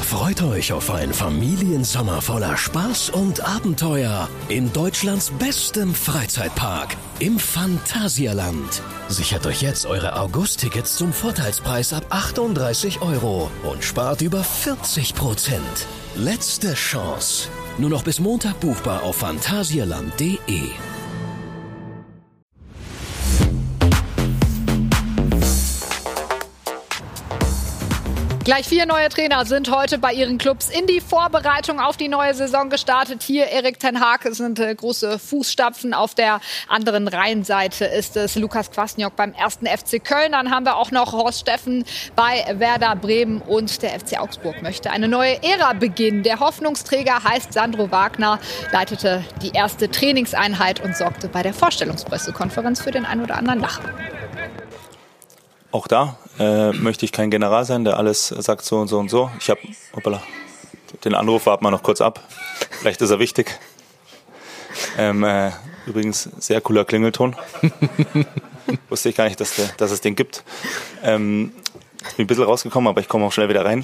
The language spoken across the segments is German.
Freut euch auf einen Familiensommer voller Spaß und Abenteuer in Deutschlands bestem Freizeitpark, im Phantasialand. Sichert euch jetzt eure August-Tickets zum Vorteilspreis ab 38 € und spart über 40%. Letzte Chance. Nur noch bis Montag buchbar auf phantasialand.de. Gleich 4 neue Trainer sind heute bei ihren Clubs in die Vorbereitung auf die neue Saison gestartet. Hier Erik ten Hag, es sind große Fußstapfen. Auf der anderen Rheinseite ist es Lukas Kwasniok beim 1. FC Köln. Dann haben wir auch noch Horst Steffen bei Werder Bremen und der FC Augsburg möchte eine neue Ära beginnen. Der Hoffnungsträger heißt Sandro Wagner, leitete die erste Trainingseinheit und sorgte bei der Vorstellungspressekonferenz für den ein oder anderen Lacher. Auch da möchte ich kein General sein, der alles sagt so und so und so. Ich habe, den Anruf warten wir noch kurz ab. Vielleicht ist er wichtig. Übrigens, sehr cooler Klingelton. Wusste ich gar nicht, dass es den gibt. Ich bin ein bisschen rausgekommen, aber ich komme auch schnell wieder rein.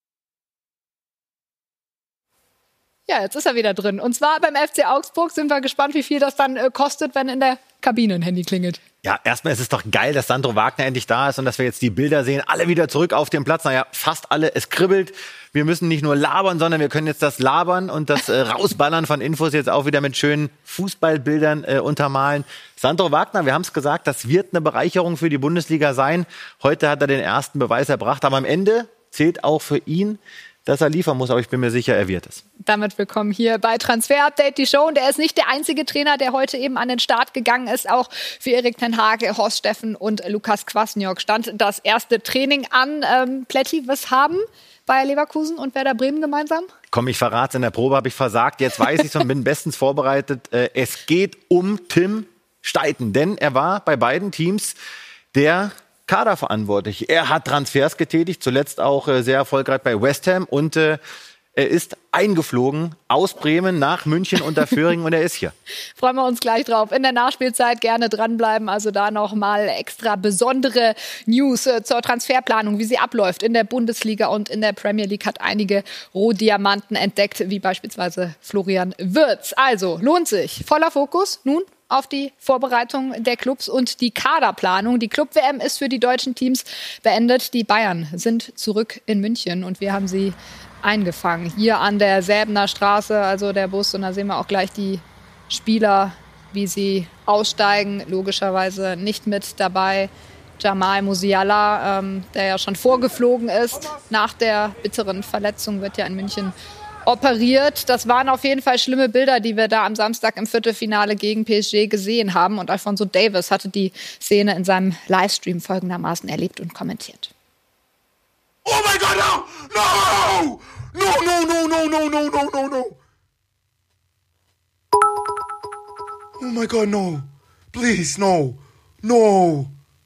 Ja, jetzt ist er wieder drin. Und zwar beim FC Augsburg. Sind wir gespannt, wie viel das dann kostet, wenn in der Kabine ein Handy klingelt. Ja, erstmal ist es doch geil, dass Sandro Wagner endlich da ist und dass wir jetzt die Bilder sehen. Alle wieder zurück auf den Platz. Naja, fast alle. Es kribbelt. Wir müssen nicht nur labern, sondern wir können jetzt das Labern und das Rausballern von Infos jetzt auch wieder mit schönen Fußballbildern untermalen. Sandro Wagner, wir haben es gesagt, das wird eine Bereicherung für die Bundesliga sein. Heute hat er den ersten Beweis erbracht. Aber am Ende zählt auch für ihn, dass er liefern muss, aber ich bin mir sicher, er wird es. Damit willkommen hier bei Transfer Update, die Show. Und er ist nicht der einzige Trainer, der heute eben an den Start gegangen ist. Auch für Erik ten Hag, Horst Steffen und Lukas Kwasniok stand das erste Training an. Plätti, was haben Bayer Leverkusen und Werder Bremen gemeinsam? Komm, ich verrate, in der Probe habe ich versagt. Jetzt weiß ich es und bin bestens vorbereitet. Es geht um Tim Steiten, denn er war bei beiden Teams der Kaderverantwortlich. Er hat Transfers getätigt, zuletzt auch sehr erfolgreich bei West Ham und er ist eingeflogen aus Bremen nach München unter Föhring und er ist hier. Freuen wir uns gleich drauf. In der Nachspielzeit gerne dranbleiben, also da nochmal extra besondere News zur Transferplanung, wie sie abläuft in der Bundesliga und in der Premier League, hat einige Rohdiamanten entdeckt, wie beispielsweise Florian Wirtz. Also lohnt sich. Voller Fokus nun auf die Vorbereitung der Clubs und die Kaderplanung. Die Club-WM ist für die deutschen Teams beendet. Die Bayern sind zurück in München und wir haben sie eingefangen. Hier an der Säbener Straße, also der Bus. Und da sehen wir auch gleich die Spieler, wie sie aussteigen. Logischerweise nicht mit dabei Jamal Musiala, der ja schon vorgeflogen ist. Nach der bitteren Verletzung wird ja in München operiert. Das waren auf jeden Fall schlimme Bilder, die wir da am Samstag im Viertelfinale gegen PSG gesehen haben. Und Alphonso Davies hatte die Szene in seinem Livestream folgendermaßen erlebt und kommentiert. Oh my God, no! No! No, no, no, no, no, no, no, no, no! Oh my God, no! Please, no! No!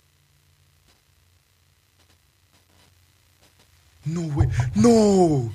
No way! No!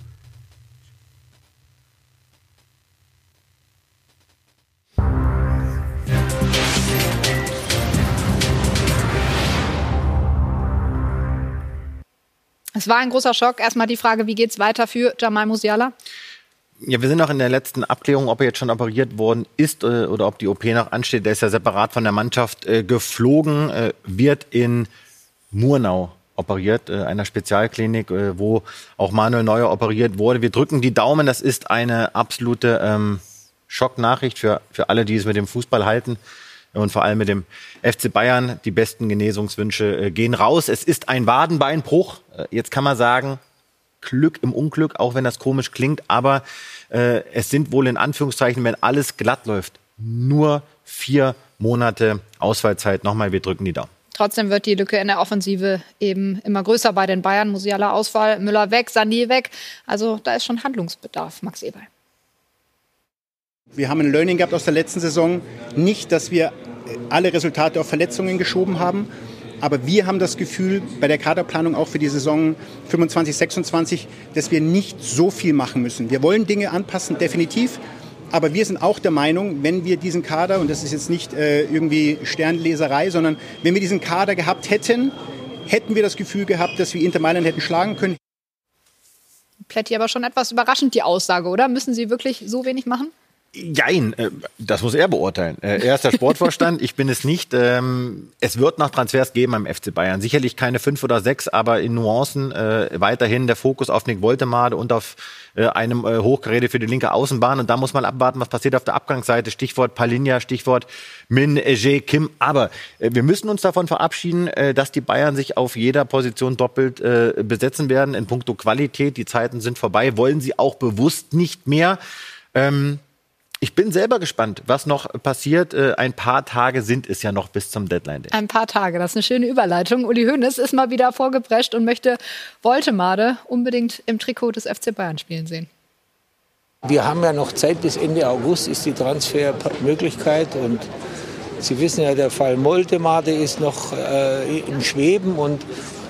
Es war ein großer Schock. Erstmal die Frage, wie geht's weiter für Jamal Musiala? Ja, wir sind noch in der letzten Abklärung, ob er jetzt schon operiert worden ist oder ob die OP noch ansteht. Der ist ja separat von der Mannschaft geflogen, wird in Murnau operiert, einer Spezialklinik, wo auch Manuel Neuer operiert wurde. Wir drücken die Daumen. Das ist eine absolute Schocknachricht für alle, die es mit dem Fußball halten. Und vor allem mit dem FC Bayern, die besten Genesungswünsche gehen raus. Es ist ein Wadenbeinbruch. Jetzt kann man sagen, Glück im Unglück, auch wenn das komisch klingt. Aber es sind wohl in Anführungszeichen, wenn alles glatt läuft, nur 4 Monate Ausfallzeit. Nochmal, wir drücken die Daumen. Trotzdem wird die Lücke in der Offensive eben immer größer bei den Bayern. Musiala Ausfall, Müller weg, Sané weg. Also da ist schon Handlungsbedarf, Max Eberl. Wir haben ein Learning gehabt aus der letzten Saison. Nicht, dass wir alle Resultate auf Verletzungen geschoben haben, aber wir haben das Gefühl, bei der Kaderplanung auch für die Saison 25, 26, dass wir nicht so viel machen müssen. Wir wollen Dinge anpassen, definitiv, aber wir sind auch der Meinung, wenn wir diesen Kader, und das ist jetzt nicht irgendwie Sternleserei, sondern wenn wir diesen Kader gehabt hätten, hätten wir das Gefühl gehabt, dass wir Inter Mailand hätten schlagen können. Plätti, aber schon etwas überraschend, die Aussage, oder? Müssen sie wirklich so wenig machen? Jein, das muss er beurteilen. Er ist der Sportvorstand, ich bin es nicht. Es wird noch Transfers geben beim FC Bayern. Sicherlich keine 5 oder 6, aber in Nuancen weiterhin der Fokus auf Nick Woltemade und auf einem Hochgerede für die linke Außenbahn. Und da muss man abwarten, was passiert auf der Abgangsseite. Stichwort Palinja, Stichwort Min Jae Kim. Aber wir müssen uns davon verabschieden, dass die Bayern sich auf jeder Position doppelt besetzen werden in puncto Qualität. Die Zeiten sind vorbei, wollen sie auch bewusst nicht mehr. Ich bin selber gespannt, was noch passiert. Ein paar Tage sind es ja noch bis zum Deadline-Day. Ein paar Tage, das ist eine schöne Überleitung. Uli Hoeneß ist mal wieder vorgeprescht und möchte Woltemade unbedingt im Trikot des FC Bayern spielen sehen. Wir haben ja noch Zeit, bis Ende August ist die Transfermöglichkeit. Und Sie wissen ja, der Fall Woltemade ist noch im Schweben und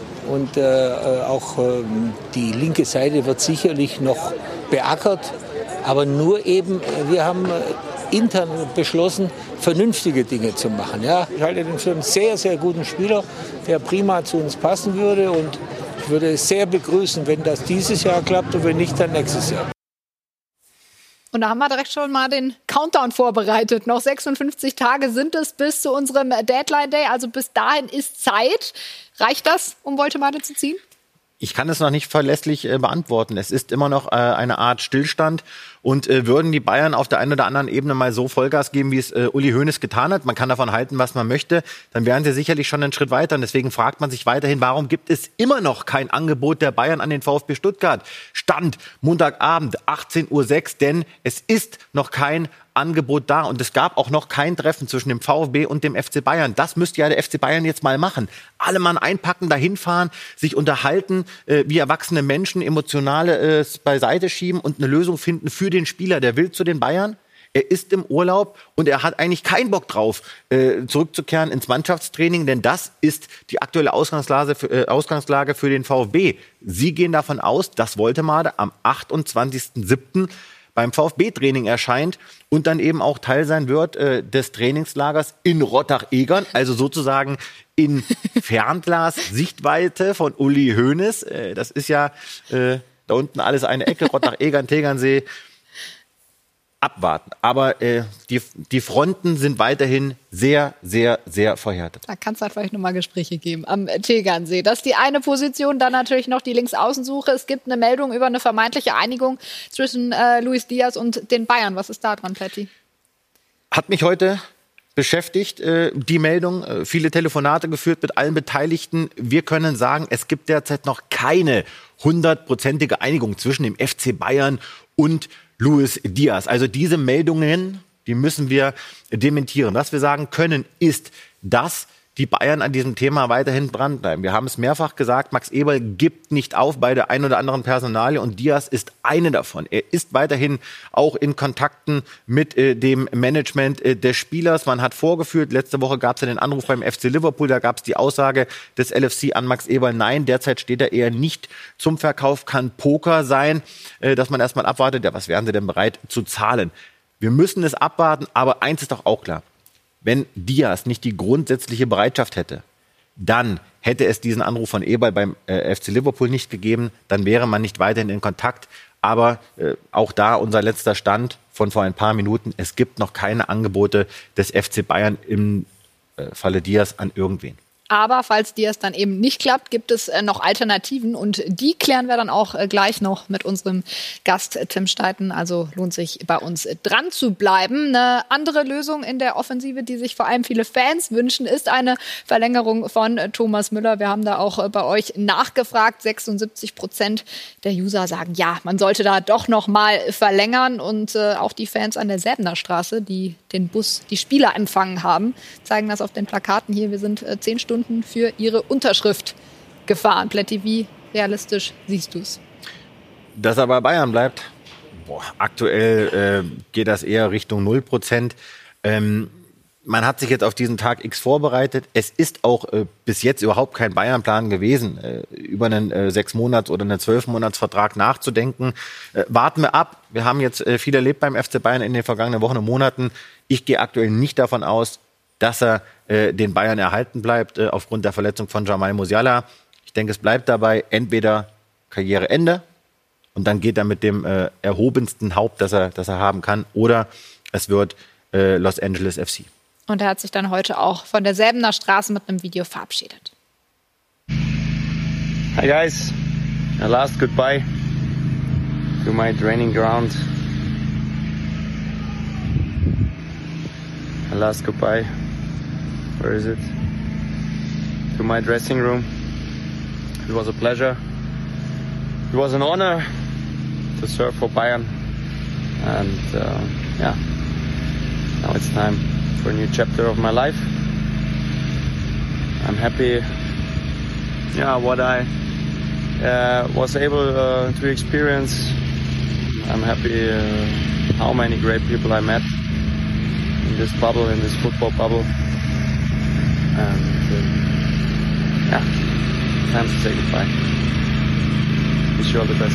auch die linke Seite wird sicherlich noch beackert. Aber nur eben, wir haben intern beschlossen, vernünftige Dinge zu machen. Ja, ich halte den für einen sehr, sehr guten Spieler, der prima zu uns passen würde. Und ich würde es sehr begrüßen, wenn das dieses Jahr klappt und wenn nicht, dann nächstes Jahr. Und da haben wir direkt schon mal den Countdown vorbereitet. Noch 56 Tage sind es bis zu unserem Deadline-Day. Also bis dahin ist Zeit. Reicht das, um Woltemade zu ziehen? Ich kann es noch nicht verlässlich beantworten. Es ist immer noch eine Art Stillstand. Und würden die Bayern auf der einen oder anderen Ebene mal so Vollgas geben, wie es Uli Hoeneß getan hat, man kann davon halten, was man möchte, dann wären sie sicherlich schon einen Schritt weiter. Und deswegen fragt man sich weiterhin, warum gibt es immer noch kein Angebot der Bayern an den VfB Stuttgart? Stand Montagabend 18:06 Uhr, denn es ist noch kein Angebot da. Und es gab auch noch kein Treffen zwischen dem VfB und dem FC Bayern. Das müsste ja der FC Bayern jetzt mal machen. Alle Mann einpacken, dahin fahren, sich unterhalten, wie erwachsene Menschen, emotionale beiseite schieben und eine Lösung finden für den Spieler. Der will zu den Bayern. Er ist im Urlaub und er hat eigentlich keinen Bock drauf, zurückzukehren ins Mannschaftstraining, denn das ist die aktuelle Ausgangslage für den VfB. Sie gehen davon aus, dass Woltemade am 28.07. beim VfB-Training erscheint und dann eben auch Teil sein wird des Trainingslagers in Rottach-Egern, also sozusagen in Fernglas-Sichtweite von Uli Hoeneß. Das ist ja da unten alles eine Ecke, Rottach-Egern, Tegernsee. Abwarten. Aber die Fronten sind weiterhin sehr, sehr, sehr verhärtet. Da kann es halt vielleicht nochmal Gespräche geben am Tegernsee. Das ist die eine Position. Dann natürlich noch die Linksaußensuche. Es gibt eine Meldung über eine vermeintliche Einigung zwischen Luis Diaz und den Bayern. Was ist da dran, Plätti? Hat mich heute beschäftigt, die Meldung. Viele Telefonate geführt mit allen Beteiligten. Wir können sagen, es gibt derzeit noch keine 100%ige Einigung zwischen dem FC Bayern und Luis Diaz. Also diese Meldungen, die müssen wir dementieren. Was wir sagen können, ist, dass die Bayern an diesem Thema weiterhin dranbleiben. Wir haben es mehrfach gesagt, Max Eberl gibt nicht auf bei der ein oder anderen Personalie und Diaz ist eine davon. Er ist weiterhin auch in Kontakten mit dem Management des Spielers. Man hat vorgeführt, letzte Woche gab es ja den Anruf beim FC Liverpool, da gab es die Aussage des LFC an Max Eberl, nein, derzeit steht er eher nicht zum Verkauf, kann Poker sein, dass man erstmal abwartet, ja, was wären sie denn bereit zu zahlen? Wir müssen es abwarten, aber eins ist doch auch klar. Wenn Diaz nicht die grundsätzliche Bereitschaft hätte, dann hätte es diesen Anruf von Eberl beim FC Liverpool nicht gegeben, dann wäre man nicht weiterhin in Kontakt. Aber auch da unser letzter Stand von vor ein paar Minuten, es gibt noch keine Angebote des FC Bayern im Falle Diaz an irgendwen. Aber falls Diaz dann eben nicht klappt, gibt es noch Alternativen und die klären wir dann auch gleich noch mit unserem Gast Tim Steiten. Also lohnt sich bei uns dran zu bleiben. Eine andere Lösung in der Offensive, die sich vor allem viele Fans wünschen, ist eine Verlängerung von Thomas Müller. Wir haben da auch bei euch nachgefragt. 76% der User sagen, ja, man sollte da doch noch mal verlängern. Und auch die Fans an der Säbener Straße, die den Bus, die Spieler empfangen haben, zeigen das auf den Plakaten hier. Wir sind 10 Stunden für ihre Unterschrift gefahren. Plätti, wie realistisch siehst du es? Dass er bei Bayern bleibt? Aktuell geht das eher Richtung 0%. Man hat sich jetzt auf diesen Tag X vorbereitet. Es ist auch bis jetzt überhaupt kein Bayern-Plan gewesen, über einen 6-Monats- oder einen 12-Monats-Vertrag nachzudenken. Warten wir ab. Wir haben jetzt viel erlebt beim FC Bayern in den vergangenen Wochen und Monaten. Ich gehe aktuell nicht davon aus, dass er den Bayern erhalten bleibt aufgrund der Verletzung von Jamal Musiala. Ich denke, es bleibt dabei entweder Karriereende und dann geht er mit dem erhobensten Haupt, das er haben kann, oder es wird Los Angeles FC. Und er hat sich dann heute auch von der Säbener Straße mit einem Video verabschiedet. Hi guys, a last goodbye to my training ground. A last goodbye. Where is it? To my dressing room. It was a pleasure. It was an honor to serve for Bayern. And yeah, now it's time for a new chapter of my life. I'm happy, what I was able to experience. I'm happy how many great people I met in this bubble, in this football bubble. And time to say goodbye. Wish you all the best.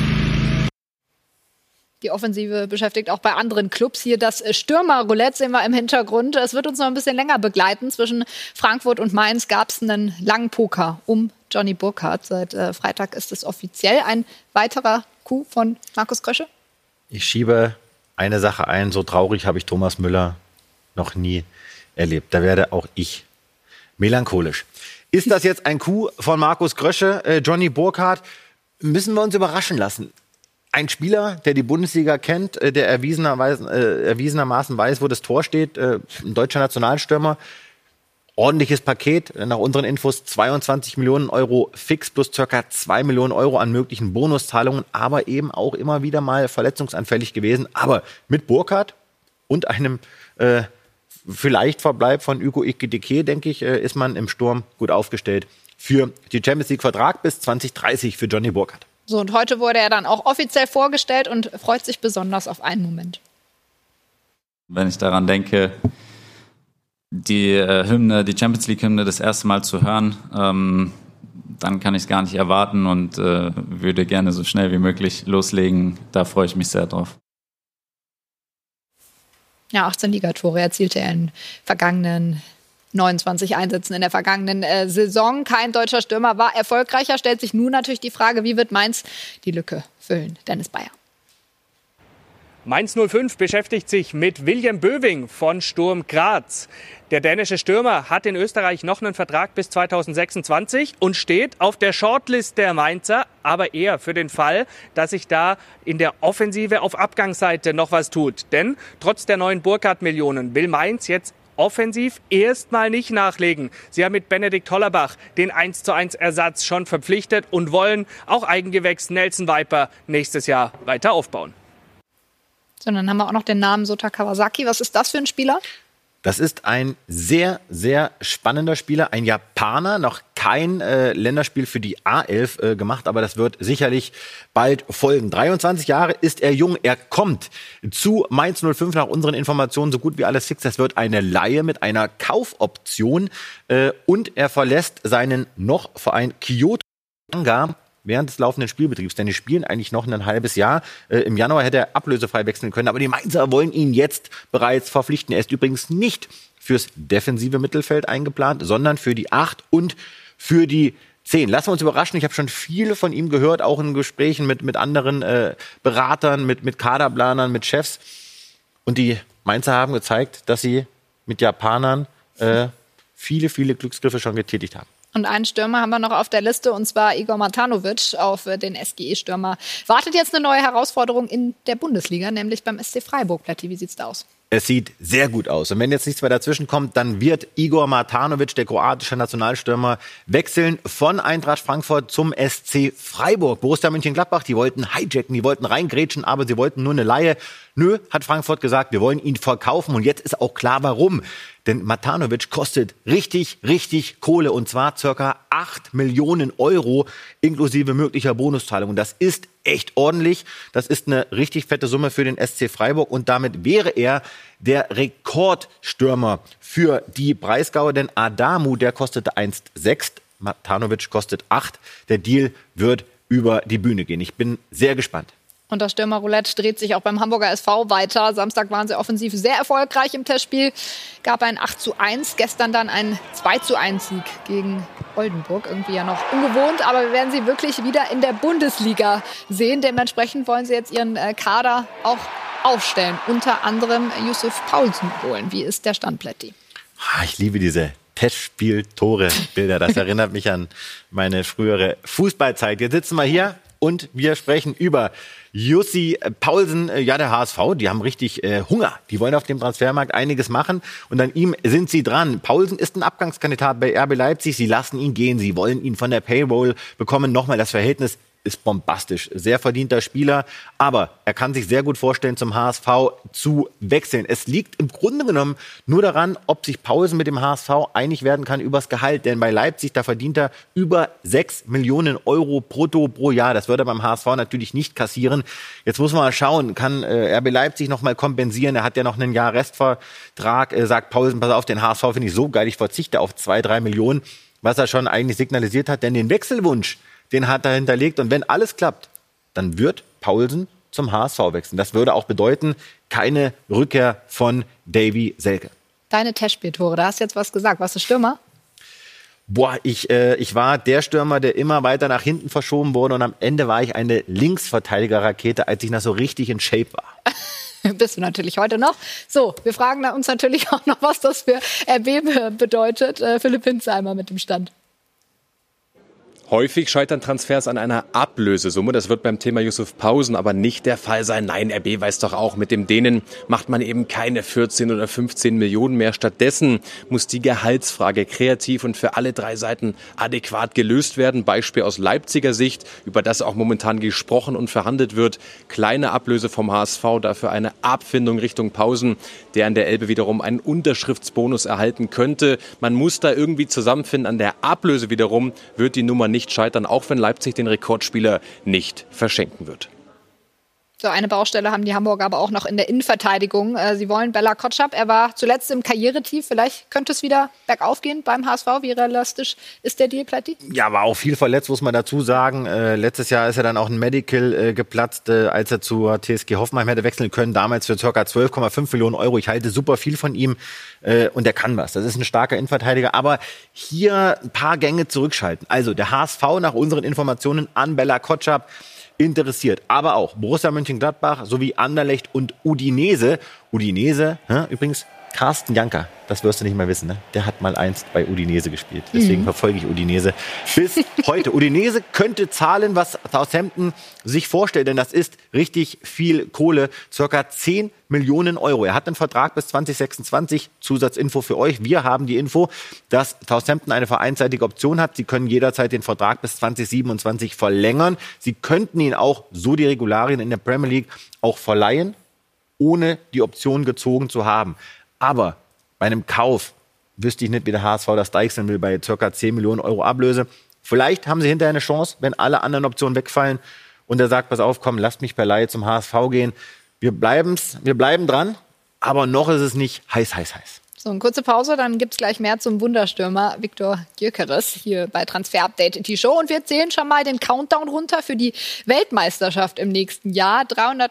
Die Offensive beschäftigt auch bei anderen Clubs. Hier das Stürmerroulette sehen wir im Hintergrund. Es wird uns noch ein bisschen länger begleiten. Zwischen Frankfurt und Mainz gab es einen langen Poker um Johnny Burkhardt. Seit Freitag ist es offiziell ein weiterer Coup von Markus Krösche. Ich schiebe eine Sache ein. So traurig habe ich Thomas Müller noch nie erlebt. Da werde auch ich melancholisch. Ist das jetzt ein Coup von Markus Krösche? Johnny Burkhardt? Müssen wir uns überraschen lassen. Ein Spieler, der die Bundesliga kennt, der erwiesenermaßen weiß, wo das Tor steht, ein deutscher Nationalstürmer, ordentliches Paket, nach unseren Infos 22 Millionen Euro fix plus ca. 2 Millionen Euro an möglichen Bonuszahlungen, aber eben auch immer wieder mal verletzungsanfällig gewesen. Aber mit Burkhardt und einem vielleicht Verbleib von Hugo Ekitike, denke ich, ist man im Sturm gut aufgestellt für die Champions League Vertrag bis 2030 für Johnny Burkhardt. So, und heute wurde er dann auch offiziell vorgestellt und freut sich besonders auf einen Moment. Wenn ich daran denke, die Champions League Hymne das erste Mal zu hören, dann kann ich es gar nicht erwarten und würde gerne so schnell wie möglich loslegen. Da freue ich mich sehr drauf. Ja, 18 Ligatore erzielte er in vergangenen 29 Einsätzen in der vergangenen Saison. Kein deutscher Stürmer war erfolgreicher. Stellt sich nun natürlich die Frage, wie wird Mainz die Lücke füllen? Dennis Bayer. Mainz 05 beschäftigt sich mit William Böwing von Sturm Graz. Der dänische Stürmer hat in Österreich noch einen Vertrag bis 2026 und steht auf der Shortlist der Mainzer, aber eher für den Fall, dass sich da in der Offensive auf Abgangsseite noch was tut. Denn trotz der neuen Burkhardt-Millionen will Mainz jetzt offensiv erstmal nicht nachlegen. Sie haben mit Benedikt Hollerbach den 1:1 Ersatz schon verpflichtet und wollen auch Eigengewächs Nelson Viper nächstes Jahr weiter aufbauen. So, dann haben wir auch noch den Namen Sota Kawasaki. Was ist das für ein Spieler? Das ist ein sehr, sehr spannender Spieler, ein Japaner, noch kein Länderspiel für die A11 gemacht, aber das wird sicherlich bald folgen. 23 Jahre ist er jung, er kommt zu Mainz 05 nach unseren Informationen so gut wie alles fix. Das wird eine Leihe mit einer Kaufoption und er verlässt seinen noch Verein Kyoto Manga während des laufenden Spielbetriebs, denn die spielen eigentlich noch ein halbes Jahr. Im Januar hätte er ablösefrei wechseln können, aber die Mainzer wollen ihn jetzt bereits verpflichten. Er ist übrigens nicht fürs defensive Mittelfeld eingeplant, sondern für die 8 und für die 10. Lassen wir uns überraschen, ich habe schon viel von ihm gehört, auch in Gesprächen mit anderen Beratern, mit Kaderplanern, mit Chefs. Und die Mainzer haben gezeigt, dass sie mit Japanern viele, viele Glücksgriffe schon getätigt haben. Und einen Stürmer haben wir noch auf der Liste, und zwar Igor Matanovic. Auf den SGE-Stürmer wartet jetzt eine neue Herausforderung in der Bundesliga, nämlich beim SC Freiburg. Platti, wie sieht's da aus? Es sieht sehr gut aus. Und wenn jetzt nichts mehr dazwischen kommt, dann wird Igor Matanovic, der kroatische Nationalstürmer, wechseln von Eintracht Frankfurt zum SC Freiburg. Borussia Mönchengladbach, die wollten hijacken, die wollten reingrätschen, aber sie wollten nur eine Leihe. Nö, hat Frankfurt gesagt, wir wollen ihn verkaufen. Und jetzt ist auch klar, warum. Denn Matanovic kostet richtig, richtig Kohle. Und zwar ca. 8 Millionen Euro inklusive möglicher Bonuszahlung. Und das ist echt ordentlich. Das ist eine richtig fette Summe für den SC Freiburg. Und damit wäre er der Rekordstürmer für die Breisgauer. Denn Adamu, der kostete 1,6. Matanovic kostet 8. Der Deal wird über die Bühne gehen. Ich bin sehr gespannt. Und das Stürmerroulette dreht sich auch beim Hamburger SV weiter. Samstag waren sie offensiv sehr erfolgreich im Testspiel. Gab ein 8:1, gestern dann ein 2:1-Sieg gegen Oldenburg. Irgendwie ja noch ungewohnt, aber wir werden sie wirklich wieder in der Bundesliga sehen. Dementsprechend wollen sie jetzt ihren Kader auch aufstellen. Unter anderem Yusuf Paulsen holen. Wie ist der Stand, Plätti? Ich liebe diese Testspiel-Tore-Bilder. Das erinnert mich an meine frühere Fußballzeit. Jetzt sitzen wir hier und wir sprechen über Jussi Paulsen, ja, der HSV, die haben richtig Hunger. Die wollen auf dem Transfermarkt einiges machen und an ihm sind sie dran. Paulsen ist ein Abgangskandidat bei RB Leipzig. Sie lassen ihn gehen. Sie wollen ihn von der Payroll bekommen. Nochmal, das Verhältnis ist bombastisch. Sehr verdienter Spieler, aber er kann sich sehr gut vorstellen, zum HSV zu wechseln. Es liegt im Grunde genommen nur daran, ob sich Paulsen mit dem HSV einig werden kann übers Gehalt. Denn bei Leipzig, da verdient er über 6 Millionen Euro brutto pro Jahr. Das würde er beim HSV natürlich nicht kassieren. Jetzt muss man mal schauen, kann RB Leipzig noch mal kompensieren? Er hat ja noch ein Jahr Restvertrag. Sagt Paulsen, pass auf, den HSV finde ich so geil, ich verzichte auf 2-3 Millionen, was er schon eigentlich signalisiert hat. Denn den Wechselwunsch, den hat er hinterlegt. Und wenn alles klappt, dann wird Paulsen zum HSV wechseln. Das würde auch bedeuten, keine Rückkehr von Davy Selke. Deine Testspieltore, da hast du jetzt was gesagt. Warst du Stürmer? Boah, ich war der Stürmer, der immer weiter nach hinten verschoben wurde. Und am Ende war ich eine Linksverteidiger-Rakete, als ich noch so richtig in Shape war. Bist du natürlich heute noch. So, wir fragen uns natürlich auch noch, was das für RB bedeutet. Philipp Hinzheimer mit dem Stand. Häufig scheitern Transfers an einer Ablösesumme. Das wird beim Thema Yusuf Paulsen aber nicht der Fall sein. Nein, RB weiß doch auch, mit dem Dänen macht man eben keine 14 oder 15 Millionen mehr. Stattdessen muss die Gehaltsfrage kreativ und für alle drei Seiten adäquat gelöst werden. Beispiel aus Leipziger Sicht, über das auch momentan gesprochen und verhandelt wird. Kleine Ablöse vom HSV, dafür eine Abfindung Richtung Paulsen, der an der Elbe wiederum einen Unterschriftsbonus erhalten könnte. Man muss da irgendwie zusammenfinden. An der Ablöse wiederum wird die Nummer nicht scheitern, auch wenn Leipzig den Rekordspieler nicht verschenken wird. So, eine Baustelle haben die Hamburger aber auch noch in der Innenverteidigung. Sie wollen Bella Kotschap. Er war zuletzt im Karrieretief. Vielleicht könnte es wieder bergauf gehen beim HSV. Wie realistisch ist der Deal, Platti? Ja, war auch viel verletzt, muss man dazu sagen. Letztes Jahr ist er dann auch ein Medical geplatzt, als er zur TSG Hoffenheim hätte wechseln können. Damals für ca. 12,5 Millionen Euro. Ich halte super viel von ihm und er kann was. Das ist ein starker Innenverteidiger. Aber hier ein paar Gänge zurückschalten. Also der HSV nach unseren Informationen an Bella Kotschap interessiert. Aber auch Borussia Mönchengladbach sowie Anderlecht und Udinese. Udinese, übrigens Carsten Janker, das wirst du nicht mal wissen, ne? Der hat mal einst bei Udinese gespielt. Deswegen verfolge ich Udinese bis heute. Udinese könnte zahlen, was Southampton sich vorstellt, denn das ist richtig viel Kohle. Circa 10 Millionen Euro. Er hat einen Vertrag bis 2026. Zusatzinfo für euch. Wir haben die Info, dass Southampton eine vereinsseitige Option hat. Sie können jederzeit den Vertrag bis 2027 verlängern. Sie könnten ihn auch, so die Regularien in der Premier League, auch verleihen, ohne die Option gezogen zu haben. Aber bei einem Kauf wüsste ich nicht, wie der HSV das deichseln will, bei ca. 10 Millionen Euro Ablöse. Vielleicht haben sie hinterher eine Chance, wenn alle anderen Optionen wegfallen und er sagt, pass auf, komm, lasst mich per Leihe zum HSV gehen. Wir bleiben dran, aber noch ist es nicht heiß. So, eine kurze Pause, dann gibt es gleich mehr zum Wunderstürmer Viktor Gyökeres hier bei Transfer Update, die Show. Und wir zählen schon mal den Countdown runter für die Weltmeisterschaft im nächsten Jahr.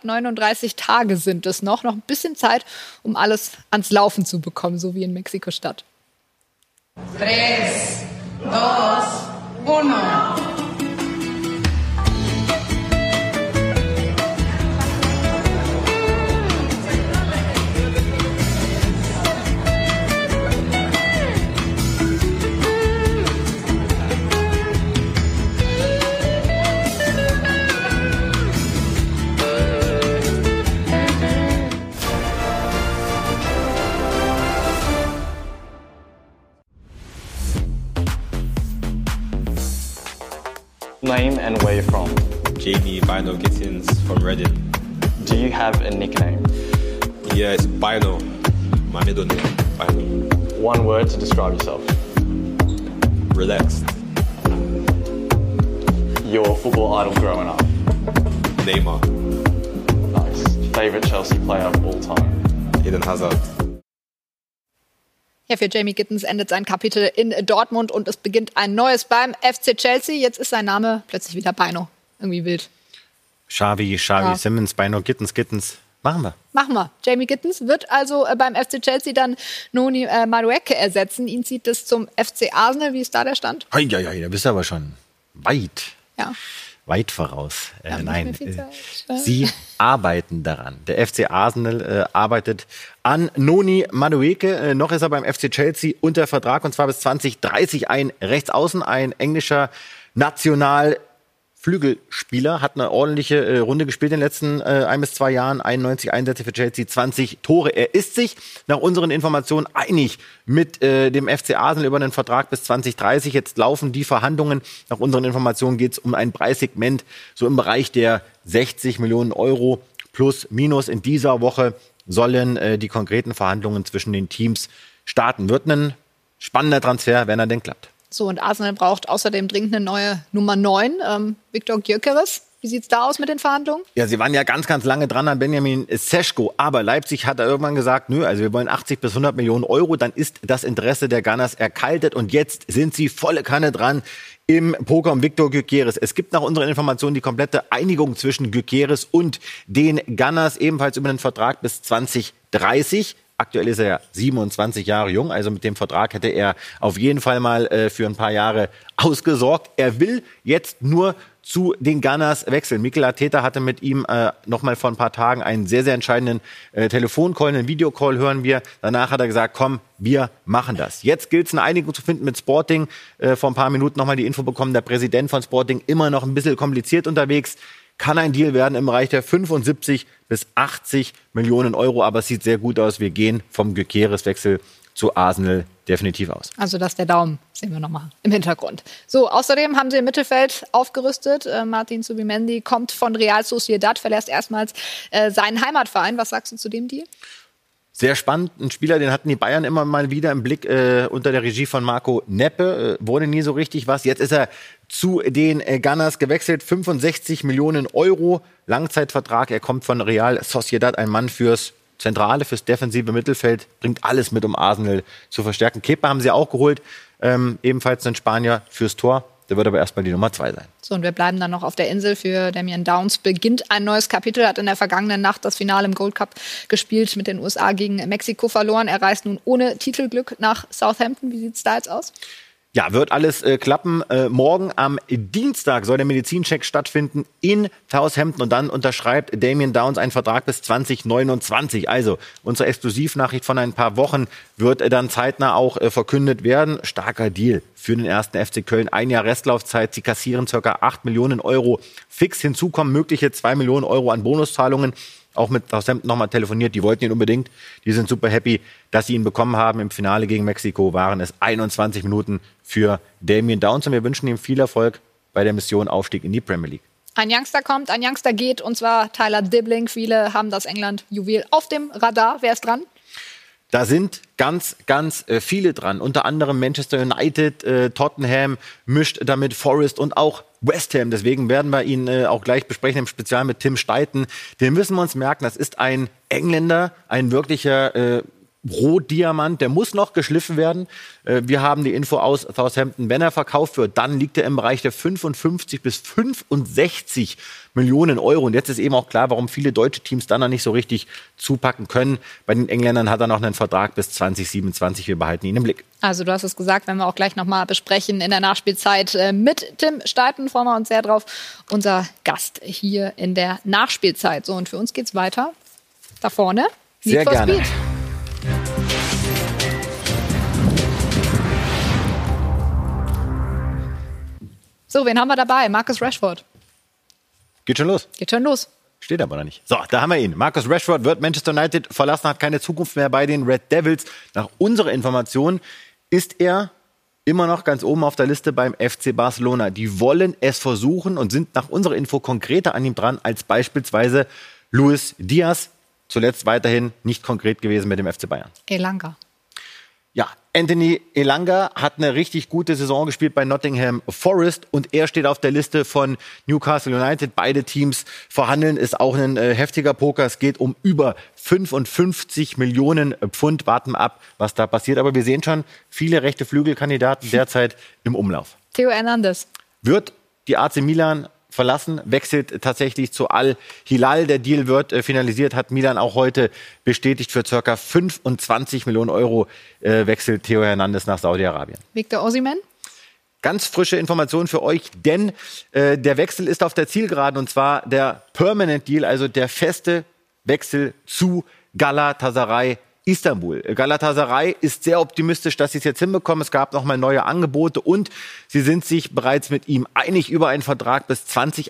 339 Tage sind es noch ein bisschen Zeit, um alles ans Laufen zu bekommen, so wie in Mexiko-Stadt. 3, 2, 1... Name and where you're from. Jamie Bino Gittins from Reading. Do you have a nickname? Yeah, it's Bino. My middle name, Bino. One word to describe yourself. Relaxed. Your football idol growing up. Neymar. Nice. Favorite Chelsea player of all time. Eden Hazard. Ja, für Jamie Gittins endet sein Kapitel in Dortmund und es beginnt ein neues beim FC Chelsea. Jetzt ist sein Name plötzlich wieder Bino. Irgendwie wild. Xavi, Simmons, Bino, Gittens. Machen wir. Jamie Gittens wird also beim FC Chelsea dann Noni Madueke ersetzen. Ihn zieht es zum FC Arsenal. Wie ist da der Stand? Da bist du aber schon weit voraus. Nein, sie arbeiten daran. Der FC Arsenal arbeitet an Noni Madueke. Noch ist er beim FC Chelsea unter Vertrag, und zwar bis 2030. Ein Rechtsaußen, ein englischer Nationalflügelspieler, hat eine ordentliche Runde gespielt in den letzten 1 bis 2 Jahren. 91 Einsätze für Chelsea, 20 Tore. Er ist sich nach unseren Informationen einig mit dem FC Arsenal über einen Vertrag bis 2030. Jetzt laufen die Verhandlungen. Nach unseren Informationen geht es um ein Preissegment so im Bereich der 60 Millionen Euro plus minus. In dieser Woche sollen die konkreten Verhandlungen zwischen den Teams starten. Wird ein spannender Transfer, wenn er denn klappt. So, und Arsenal braucht außerdem dringend eine neue Nummer 9, Viktor Gyökeres. Wie sieht's da aus mit den Verhandlungen? Ja, sie waren ja ganz lange dran an Benjamin Šeško. Aber Leipzig hat da irgendwann gesagt, wir wollen 80 bis 100 Millionen Euro. Dann ist das Interesse der Gunners erkaltet. Und jetzt sind sie volle Kanne dran im Poker um Viktor Gyökeres. Es gibt nach unseren Informationen die komplette Einigung zwischen Gyökeres und den Gunners, ebenfalls über einen Vertrag bis 2030. Aktuell ist er ja 27 Jahre jung, also mit dem Vertrag hätte er auf jeden Fall mal für ein paar Jahre ausgesorgt. Er will jetzt nur zu den Gunners wechseln. Mikel Arteta hatte mit ihm noch mal vor ein paar Tagen einen sehr entscheidenden Telefoncall, einen Videocall hören wir. Danach hat er gesagt, komm, wir machen das. Jetzt gilt es, eine Einigung zu finden mit Sporting. Vor ein paar Minuten noch mal die Info bekommen, der Präsident von Sporting immer noch ein bisschen kompliziert unterwegs. Kann ein Deal werden im Bereich der 75 bis 80 Millionen Euro, aber es sieht sehr gut aus. Wir gehen vom Gyökeres-Wechsel zu Arsenal definitiv aus. Also das ist der Daumen, sehen wir nochmal im Hintergrund. So, außerdem haben sie im Mittelfeld aufgerüstet. Martin Zubimendi kommt von Real Sociedad, verlässt erstmals seinen Heimatverein. Was sagst du zu dem Deal? Sehr spannend, ein Spieler, den hatten die Bayern immer mal wieder im Blick unter der Regie von Marco Neppe, wurde nie so richtig was. Jetzt ist er zu den Gunners gewechselt, 65 Millionen Euro, Langzeitvertrag. Er kommt von Real Sociedad, ein Mann fürs Zentrale, fürs defensive Mittelfeld, bringt alles mit, um Arsenal zu verstärken. Kepa haben sie auch geholt, ebenfalls ein Spanier fürs Tor. Der wird aber erstmal die Nummer 2 sein. So, und wir bleiben dann noch auf der Insel. Für Damian Downs beginnt ein neues Kapitel. Hat in der vergangenen Nacht das Finale im Gold Cup gespielt, mit den USA gegen Mexiko verloren. Er reist nun ohne Titelglück nach Southampton. Wie sieht es da jetzt aus? Ja, wird alles klappen. Morgen am Dienstag soll der Medizincheck stattfinden in Southampton und dann unterschreibt Damian Downs einen Vertrag bis 2029. Also unsere Exklusivnachricht von ein paar Wochen wird dann zeitnah auch verkündet werden. Starker Deal für den ersten FC Köln. 1 Jahr Restlaufzeit. Sie kassieren ca. 8 Millionen Euro fix. Hinzu kommen mögliche 2 Millionen Euro an Bonuszahlungen. Auch mit Southampton nochmal telefoniert, die wollten ihn unbedingt. Die sind super happy, dass sie ihn bekommen haben. Im Finale gegen Mexiko waren es 21 Minuten für Damian Downs. Und wir wünschen ihm viel Erfolg bei der Mission Aufstieg in die Premier League. Ein Youngster kommt, ein Youngster geht, und zwar Tyler Dibling. Viele haben das England-Juwel auf dem Radar. Wer ist dran? Da sind ganz viele dran. Unter anderem Manchester United, Tottenham mischt damit, Forest und auch West Ham. Deswegen werden wir ihn auch gleich besprechen im Spezial mit Tim Steiten. Den müssen wir uns merken, das ist ein Engländer, ein wirklicher Rohdiamant, der muss noch geschliffen werden. Wir haben die Info aus Southampton. Wenn er verkauft wird, dann liegt er im Bereich der 55 bis 65 Millionen Euro. Und jetzt ist eben auch klar, warum viele deutsche Teams dann noch nicht so richtig zupacken können. Bei den Engländern hat er noch einen Vertrag bis 2027. Wir behalten ihn im Blick. Also du hast es gesagt, wenn wir auch gleich nochmal besprechen in der Nachspielzeit mit Tim Steiten, freuen wir uns sehr drauf. Unser Gast hier in der Nachspielzeit. So, und für uns geht's weiter. Da vorne. Sehr gerne. Speed. So, wen haben wir dabei? Marcus Rashford. Geht schon los. Steht aber noch nicht. So, da haben wir ihn. Marcus Rashford wird Manchester United verlassen, hat keine Zukunft mehr bei den Red Devils. Nach unserer Information ist er immer noch ganz oben auf der Liste beim FC Barcelona. Die wollen es versuchen und sind nach unserer Info konkreter an ihm dran als beispielsweise Luis Diaz. Zuletzt weiterhin nicht konkret gewesen mit dem FC Bayern. Elanga. Ja, Anthony Elanga hat eine richtig gute Saison gespielt bei Nottingham Forest und er steht auf der Liste von Newcastle United. Beide Teams verhandeln, ist auch ein heftiger Poker. Es geht um über 55 Millionen Pfund. Warten wir ab, was da passiert. Aber wir sehen schon viele rechte Flügelkandidaten derzeit im Umlauf. Theo Hernandez. Wird die AC Milan verlassen, wechselt tatsächlich zu Al-Hilal. Der Deal wird finalisiert, hat Milan auch heute bestätigt. Für ca. 25 Millionen Euro wechselt Theo Hernandez nach Saudi-Arabien. Victor Osimhen? Ganz frische Information für euch, denn der Wechsel ist auf der Zielgeraden, und zwar der Permanent Deal, also der feste Wechsel zu Galatasaray Istanbul. Galatasaray ist sehr optimistisch, dass sie es jetzt hinbekommen. Es gab nochmal neue Angebote und sie sind sich bereits mit ihm einig über einen Vertrag bis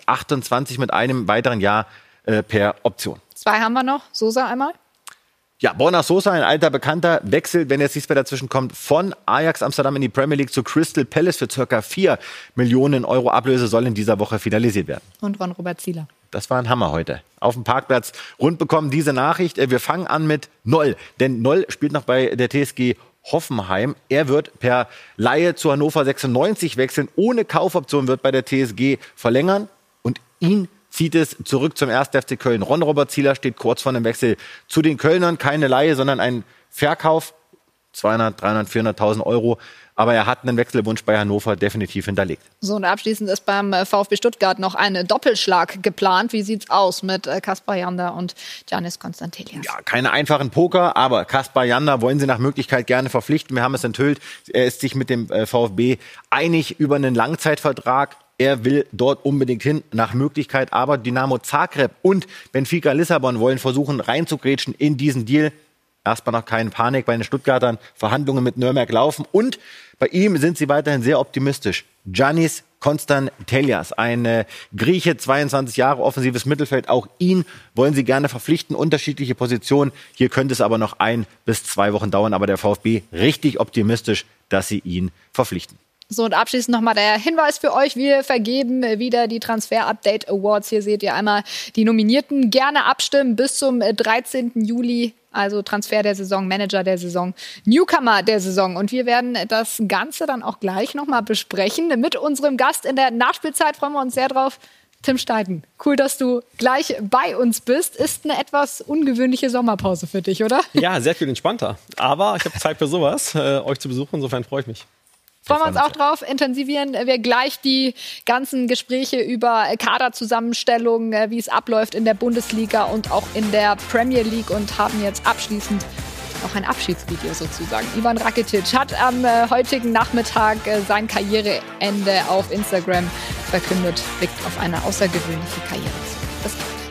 2028 mit einem weiteren Jahr per Option. 2 haben wir noch. Sosa einmal. Ja, Borna Sosa, ein alter Bekannter, wechselt, wenn jetzt nichts mehr dazwischen kommt, von Ajax Amsterdam in die Premier League zu Crystal Palace für ca. 4 Millionen Euro Ablöse, soll in dieser Woche finalisiert werden. Und Ron-Robert Zieler. Das war ein Hammer heute. Auf dem Parkplatz rund bekommen diese Nachricht. Wir fangen an mit Noll, denn Noll spielt noch bei der TSG Hoffenheim. Er wird per Leihe zu Hannover 96 wechseln, ohne Kaufoption, wird bei der TSG verlängern und ihn zieht es zurück zum 1. FC Köln. Ron-Robert Zieler steht kurz vor einem Wechsel zu den Kölnern. Keine Leihe, sondern ein Verkauf. 200, 300, 400.000 Euro. Aber er hat einen Wechselwunsch bei Hannover definitiv hinterlegt. So, und abschließend ist beim VfB Stuttgart noch ein Doppelschlag geplant. Wie sieht's aus mit Kaspar Janda und Giannis Konstantelias? Ja, keine einfachen Poker, aber Kaspar Janda wollen sie nach Möglichkeit gerne verpflichten. Wir haben es enthüllt. Er ist sich mit dem VfB einig über einen Langzeitvertrag. Er will dort unbedingt hin, nach Möglichkeit. Aber Dynamo Zagreb und Benfica Lissabon wollen versuchen, reinzugrätschen in diesen Deal. Erstmal noch keine Panik bei den Stuttgartern. Verhandlungen mit Nürnberg laufen. Und bei ihm sind sie weiterhin sehr optimistisch. Giannis Konstantelias, ein Grieche, 22 Jahre, offensives Mittelfeld. Auch ihn wollen sie gerne verpflichten. Unterschiedliche Positionen. Hier könnte es aber noch 1 bis 2 Wochen dauern. Aber der VfB richtig optimistisch, dass sie ihn verpflichten. So, und abschließend nochmal der Hinweis für euch. Wir vergeben wieder die Transfer-Update Awards. Hier seht ihr einmal die Nominierten. Gerne abstimmen bis zum 13. Juli. Also Transfer der Saison, Manager der Saison, Newcomer der Saison. Und wir werden das Ganze dann auch gleich nochmal besprechen. Mit unserem Gast in der Nachspielzeit freuen wir uns sehr drauf. Tim Steiten, cool, dass du gleich bei uns bist. Ist eine etwas ungewöhnliche Sommerpause für dich, oder? Ja, sehr viel entspannter. Aber ich habe Zeit für sowas, euch zu besuchen. Insofern freue ich mich. Freuen wir uns auch drauf. Intensivieren wir gleich die ganzen Gespräche über Kaderzusammenstellung, wie es abläuft in der Bundesliga und auch in der Premier League und haben jetzt abschließend noch ein Abschiedsvideo sozusagen. Ivan Rakitic hat am heutigen Nachmittag sein Karriereende auf Instagram verkündet, blickt auf eine außergewöhnliche Karriere zurück. Das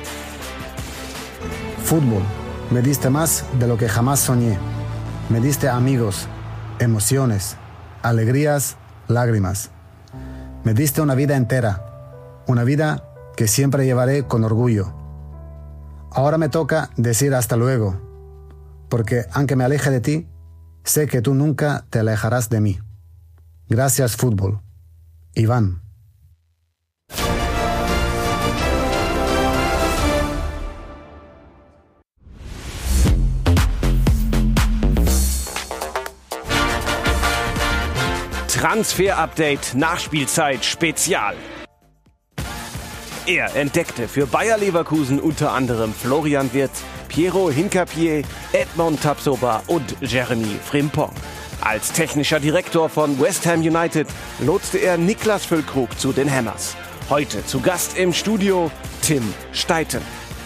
geht. Fútbol. Me diste más de lo que jamás soñé. Me diste amigos, emociones, alegrías, lágrimas. Me diste una vida entera, una vida que siempre llevaré con orgullo. Ahora me toca decir hasta luego, porque aunque me aleje de ti, sé que tú nunca te alejarás de mí. Gracias, fútbol. Iván. Transfer-Update Nachspielzeit Spezial. Er entdeckte für Bayer Leverkusen unter anderem Florian Wirtz, Piero Hincapié, Edmond Tapsoba und Jeremy Frimpong. Als technischer Direktor von West Ham United lotste er Niklas Füllkrug zu den Hammers. Heute zu Gast im Studio Tim Steiten.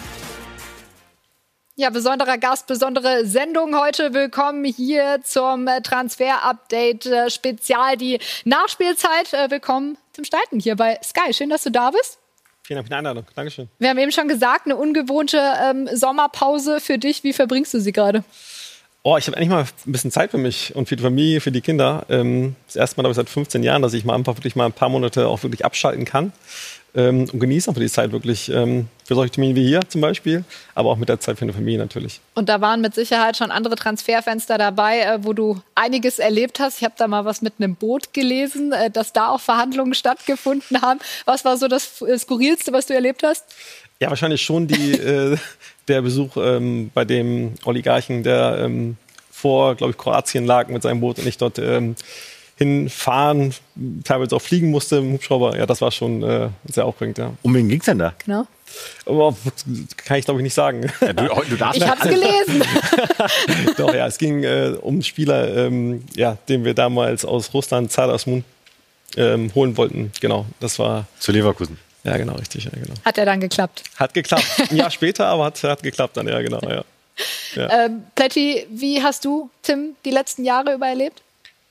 Ja, besonderer Gast, besondere Sendung heute. Willkommen hier zum Transfer-Update Spezial, die Nachspielzeit. Willkommen Tim Steiten hier bei Sky. Schön, dass du da bist. Vielen Dank für die Einladung. Dankeschön. Wir haben eben schon gesagt, eine ungewohnte Sommerpause für dich. Wie verbringst du sie gerade? Oh, ich habe endlich mal ein bisschen Zeit für mich und für die Familie, für die Kinder. Das erste Mal, glaube ich, seit 15 Jahren, dass ich mal einfach wirklich mal ein paar Monate auch wirklich abschalten kann. Und genieße einfach die Zeit wirklich für solche Termine wie hier zum Beispiel, aber auch mit der Zeit für eine Familie natürlich. Und da waren mit Sicherheit schon andere Transferfenster dabei, wo du einiges erlebt hast. Ich habe da mal was mit einem Boot gelesen, dass da auch Verhandlungen stattgefunden haben. Was war so das Skurrilste, was du erlebt hast? Ja, wahrscheinlich schon der Besuch bei dem Oligarchen, der vor, glaube ich, Kroatien lag mit seinem Boot und ich dort hinfahren, teilweise auch fliegen musste im Hubschrauber. Ja, das war schon sehr aufregend. Ja. Um wen ging's denn da? Genau. Aber kann ich, glaube ich, nicht sagen. Ja, du darfst ich hab's gelesen. Doch, ja, es ging um einen Spieler, den wir damals aus Russland, Zadar Asmun, holen wollten. Genau, das war... Zu Leverkusen. Ja, genau, richtig. Ja, genau. Hat ja dann geklappt. Hat geklappt. Ein Jahr später, aber hat geklappt dann, ja, genau. Ja. Ja. Plätti, wie hast du, Tim, die letzten Jahre über erlebt?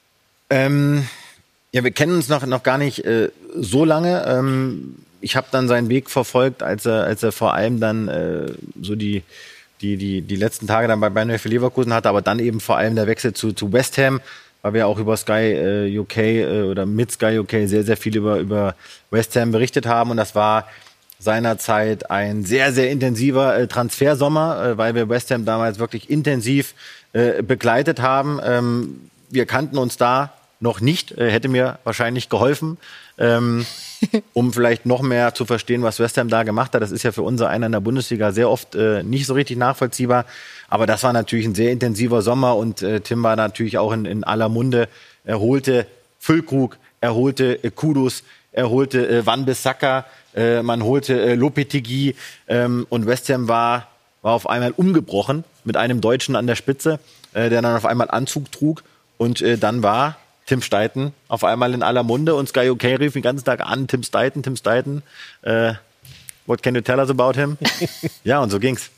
Ja, wir kennen uns noch gar nicht so lange. Ich habe dann seinen Weg verfolgt, als er vor allem dann so die letzten Tage dann bei Bayern Leverkusen hatte, aber dann eben vor allem der Wechsel zu West Ham, weil wir auch über Sky UK oder mit Sky UK sehr, sehr viel über West Ham berichtet haben. Und das war seinerzeit ein sehr, sehr intensiver Transfersommer, weil wir West Ham damals wirklich intensiv begleitet haben. Wir kannten uns da noch nicht, hätte mir wahrscheinlich geholfen, um vielleicht noch mehr zu verstehen, was West Ham da gemacht hat. Das ist ja für unser einer in der Bundesliga sehr oft nicht so richtig nachvollziehbar. Aber das war natürlich ein sehr intensiver Sommer und Tim war natürlich auch in aller Munde. Er holte Füllkrug, er holte Kudus, er holte Wan-Bissaka, man holte Lopetegui und West Ham war auf einmal umgebrochen mit einem Deutschen an der Spitze, der dann auf einmal Anzug trug und dann war Tim Steidten auf einmal in aller Munde und Sky UK rief den ganzen Tag an, Tim Steidten, what can you tell us about him? Ja, und so ging's.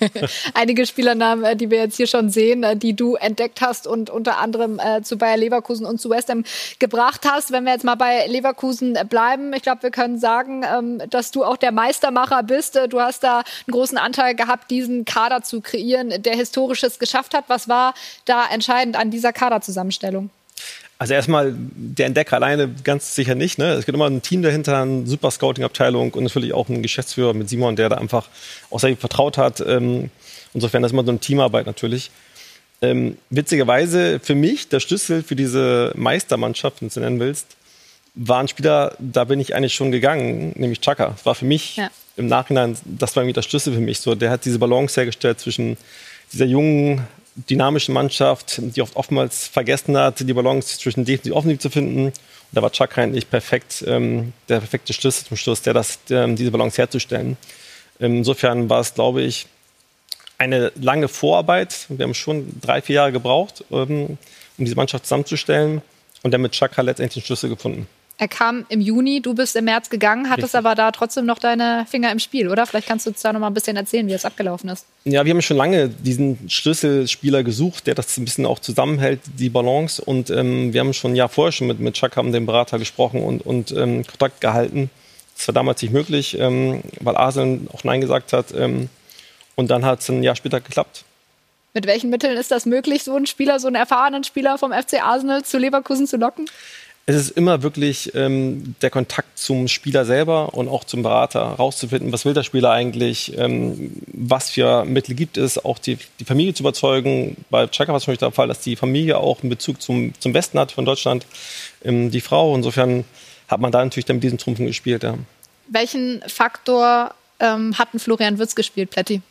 Einige Spielernamen, die wir jetzt hier schon sehen, die du entdeckt hast und unter anderem zu Bayer Leverkusen und zu West Ham gebracht hast. Wenn wir jetzt mal bei Leverkusen bleiben, ich glaube, wir können sagen, dass du auch der Meistermacher bist. Du hast da einen großen Anteil gehabt, diesen Kader zu kreieren, der Historisches geschafft hat. Was war da entscheidend an dieser Kaderzusammenstellung? Also erstmal, der Entdecker alleine ganz sicher nicht. Ne? Es gibt immer ein Team dahinter, eine super Scouting-Abteilung und natürlich auch einen Geschäftsführer mit Simon, der da einfach auch sehr viel vertraut hat. Insofern ist immer so eine Teamarbeit natürlich. Witzigerweise für mich der Schlüssel für diese Meistermannschaft, wenn du es nennen willst, war ein Spieler, da bin ich eigentlich schon gegangen, nämlich Xhaka. Das war für mich im Nachhinein, das war irgendwie der Schlüssel für mich. So, der hat diese Balance hergestellt zwischen dieser jungen, dynamischen Mannschaft, die oftmals vergessen hat, die Balance zwischen Defensiv und Offensiv zu finden. Und da war Xhaka eigentlich perfekt, der perfekte Schlüssel zum Schluss, diese Balance herzustellen. Insofern war es, glaube ich, eine lange Vorarbeit. Wir haben schon 3-4 Jahre gebraucht, um diese Mannschaft zusammenzustellen und dann mit Xhaka letztendlich den Schlüssel gefunden. Er kam im Juni, du bist im März gegangen, hattest aber da trotzdem noch deine Finger im Spiel, oder? Vielleicht kannst du uns da noch mal ein bisschen erzählen, wie es abgelaufen ist. Ja, wir haben schon lange diesen Schlüsselspieler gesucht, der das ein bisschen auch zusammenhält, die Balance. Und wir haben schon ein Jahr vorher schon mit Xhaka, dem Berater, gesprochen und Kontakt gehalten. Das war damals nicht möglich, weil Arsenal auch Nein gesagt hat. Und dann hat es ein Jahr später geklappt. Mit welchen Mitteln ist das möglich, so einen Spieler, so einen erfahrenen Spieler vom FC Arsenal zu Leverkusen zu locken? Es ist immer wirklich der Kontakt zum Spieler selber und auch zum Berater, rauszufinden, was will der Spieler eigentlich, was für Mittel gibt es, auch die Familie zu überzeugen. Bei Xhaka war es natürlich der Fall, dass die Familie auch einen Bezug zum Westen hat von Deutschland, die Frau. Insofern hat man da natürlich dann mit diesen Trumpfen gespielt. Ja. Welchen Faktor hat ein Florian Wirtz gespielt, Plätti?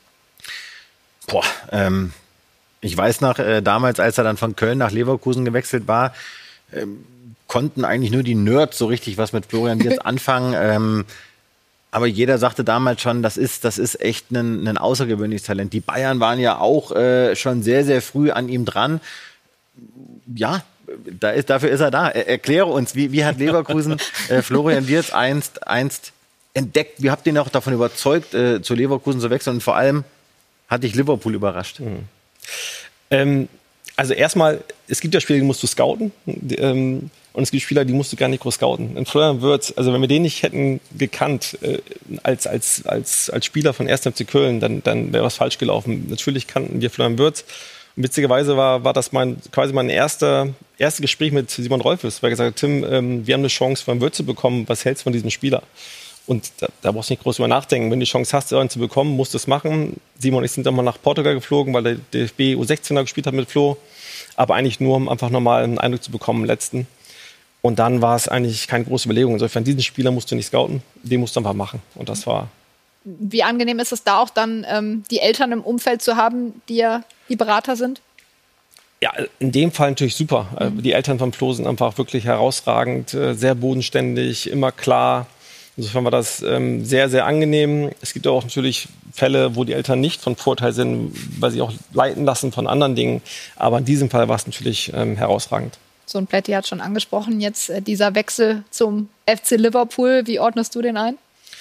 Ich weiß noch, damals, als er dann von Köln nach Leverkusen gewechselt war, konnten eigentlich nur die Nerds so richtig was mit Florian Wirtz anfangen. Aber jeder sagte damals schon, das ist echt ein außergewöhnliches Talent. Die Bayern waren ja auch schon sehr, sehr früh an ihm dran. Ja, dafür ist er da. Erkläre uns, wie hat Leverkusen Florian Wirtz einst entdeckt? Wie habt ihr ihn auch davon überzeugt, zu Leverkusen zu wechseln? Und vor allem hat dich Liverpool überrascht? Also erstmal, es gibt ja Spieler, die musst du scouten. Und es gibt Spieler, die musst du gar nicht groß scouten. Und Florian Wirtz, also wenn wir den nicht hätten gekannt als Spieler von 1. FC Köln, dann wäre was falsch gelaufen. Natürlich kannten wir Florian Wirtz. Und witzigerweise war das quasi mein erstes Gespräch mit Simon Rolfes, weil er gesagt hat, Tim, wir haben eine Chance, Florian Wirtz zu bekommen. Was hältst du von diesem Spieler? Und da brauchst du nicht groß drüber nachdenken. Wenn du die Chance hast, einen zu bekommen, musst du es machen. Simon und ich sind dann mal nach Portugal geflogen, weil der DFB U16er gespielt hat mit Flo. Aber eigentlich nur, um einfach nochmal einen Eindruck zu bekommen im letzten. Und dann war es eigentlich keine große Überlegung. Insofern, diesen Spieler musst du nicht scouten, den musst du einfach machen. Und das war... Wie angenehm ist es da auch dann, die Eltern im Umfeld zu haben, die ja die Berater sind? Ja, in dem Fall natürlich super. Die Eltern von Flo sind einfach wirklich herausragend, sehr bodenständig, immer klar. Insofern war das sehr, sehr angenehm. Es gibt auch natürlich Fälle, wo die Eltern nicht von Vorteil sind, weil sie auch leiten lassen von anderen Dingen. Aber in diesem Fall war es natürlich herausragend. So ein Plätti hat schon angesprochen, jetzt dieser Wechsel zum FC Liverpool. Wie ordnest du den ein?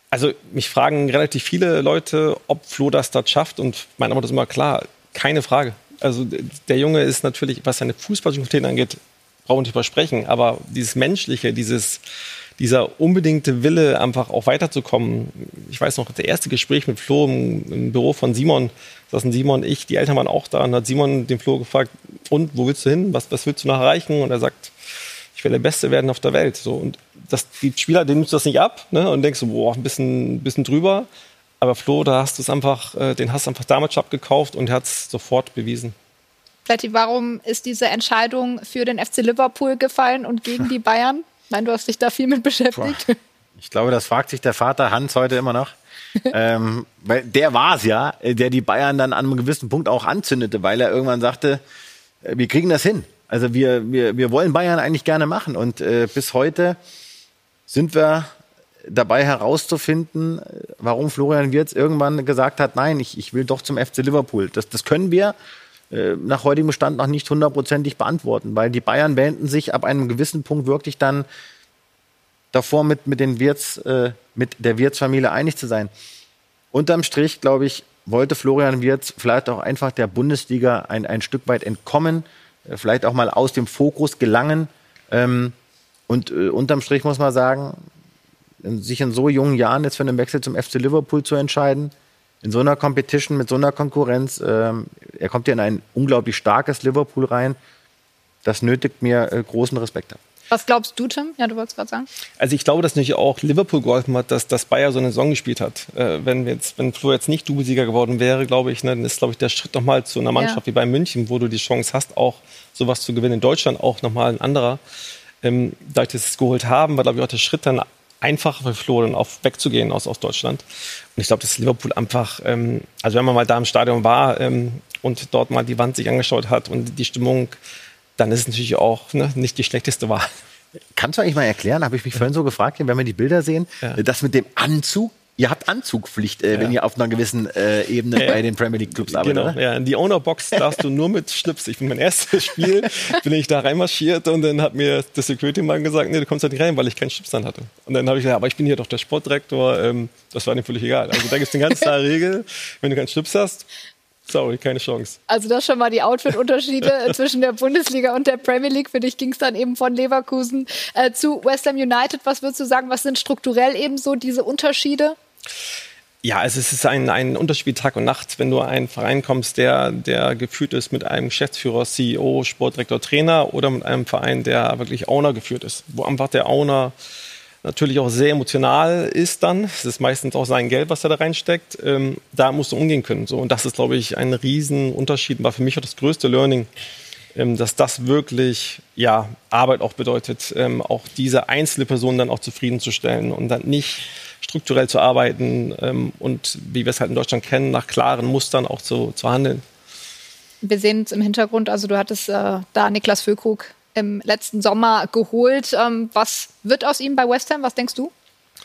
Also mich fragen relativ viele Leute, ob Flo das dort schafft. Und meine Antwort ist immer klar, keine Frage. Also der Junge ist natürlich, was seine Fußballqualität angeht, brauchen wir nicht übersprechen. Aber dieses Menschliche, dieser unbedingte Wille, einfach auch weiterzukommen. Ich weiß noch, das erste Gespräch mit Flo im Büro von Simon, saßen Simon und ich, die Eltern waren auch da. Und hat Simon den Flo gefragt, und wo willst du hin? Was willst du noch erreichen? Und er sagt, ich will der Beste werden auf der Welt. So, und die Spieler, denen nimmst du das nicht ab, ne? Und denkst so, boah, ein bisschen drüber. Aber Flo, den hast du einfach damals schon abgekauft und er hat es sofort bewiesen. Pletti, warum ist diese Entscheidung für den FC Liverpool gefallen und gegen die Bayern? Nein, du hast dich da viel mit beschäftigt. Ich glaube, das fragt sich der Vater Hans heute immer noch. Weil der war es ja, der die Bayern dann an einem gewissen Punkt auch anzündete, weil er irgendwann sagte, wir kriegen das hin. Also wir wollen Bayern eigentlich gerne machen. Und bis heute sind wir dabei herauszufinden, warum Florian Wirtz irgendwann gesagt hat, nein, ich will doch zum FC Liverpool. Das können wir nach heutigem Stand noch nicht hundertprozentig beantworten, weil die Bayern wähnten sich ab einem gewissen Punkt wirklich dann davor, mit der Wirtz-Familie einig zu sein. Unterm Strich, glaube ich, wollte Florian Wirtz vielleicht auch einfach der Bundesliga ein Stück weit entkommen, vielleicht auch mal aus dem Fokus gelangen. Und unterm Strich muss man sagen, sich in so jungen Jahren jetzt für einen Wechsel zum FC Liverpool zu entscheiden, in so einer Competition, mit so einer Konkurrenz, er kommt ja in ein unglaublich starkes Liverpool rein, das nötigt mir großen Respekt ab. Was glaubst du, Tim? Ja, du wolltest gerade sagen. Also ich glaube, dass natürlich auch Liverpool geholfen hat, dass Bayer so eine Saison gespielt hat. Wenn Flo jetzt nicht Doublesieger geworden wäre, glaube ich, dann ist, glaube ich, der Schritt nochmal zu einer Mannschaft wie Bayern München, wo du die Chance hast, auch sowas zu gewinnen. In Deutschland auch nochmal ein anderer. Dadurch, dass sie es geholt haben, war, glaube ich, auch der Schritt dann einfacher für Flo, dann auch wegzugehen aus Deutschland. Und ich glaube, dass Liverpool einfach, also wenn man mal da im Stadion war und dort mal die Wand sich angeschaut hat und die Stimmung, dann ist es natürlich auch nicht die schlechteste Wahl. Kannst du eigentlich mal erklären, habe ich mich vorhin so gefragt, wenn wir die Bilder sehen, das mit dem Anzug, ihr habt Anzugpflicht, wenn ihr auf einer gewissen Ebene bei den Premier League Clubs arbeitet, genau, oder? Ja, in die Owner-Box darfst du nur mit Schlips. Ich bin mein erstes Spiel, bin ich da reinmarschiert und dann hat mir der Security-Mann gesagt, nee, du kommst da nicht rein, weil ich keinen Schlips dann hatte. Und dann habe ich gesagt, aber ich bin hier doch der Sportdirektor, das war mir völlig egal. Also da gibt es eine ganz klare Regel, wenn du keinen Schlips hast, sorry, keine Chance. Also das schon mal die Outfit-Unterschiede zwischen der Bundesliga und der Premier League. Für dich ging es dann eben von Leverkusen zu West Ham United. Was würdest du sagen, was sind strukturell eben so diese Unterschiede? Ja, es ist ein Unterschied wie Tag und Nacht, wenn du in einen Verein kommst, der geführt ist mit einem Geschäftsführer, CEO, Sportdirektor, Trainer oder mit einem Verein, der wirklich Owner geführt ist, wo einfach der Owner natürlich auch sehr emotional ist dann. Es ist meistens auch sein Geld, was er da reinsteckt. Da musst du umgehen können. So. Und das ist, glaube ich, ein Riesenunterschied. War für mich auch das größte Learning, dass das wirklich Arbeit auch bedeutet, auch diese einzelne Person dann auch zufriedenzustellen und dann nicht strukturell zu arbeiten und, wie wir es halt in Deutschland kennen, nach klaren Mustern auch zu handeln. Wir sehen es im Hintergrund, also du hattest da Niklas Füllkrug im letzten Sommer geholt. Was wird aus ihm bei West Ham? Was denkst du?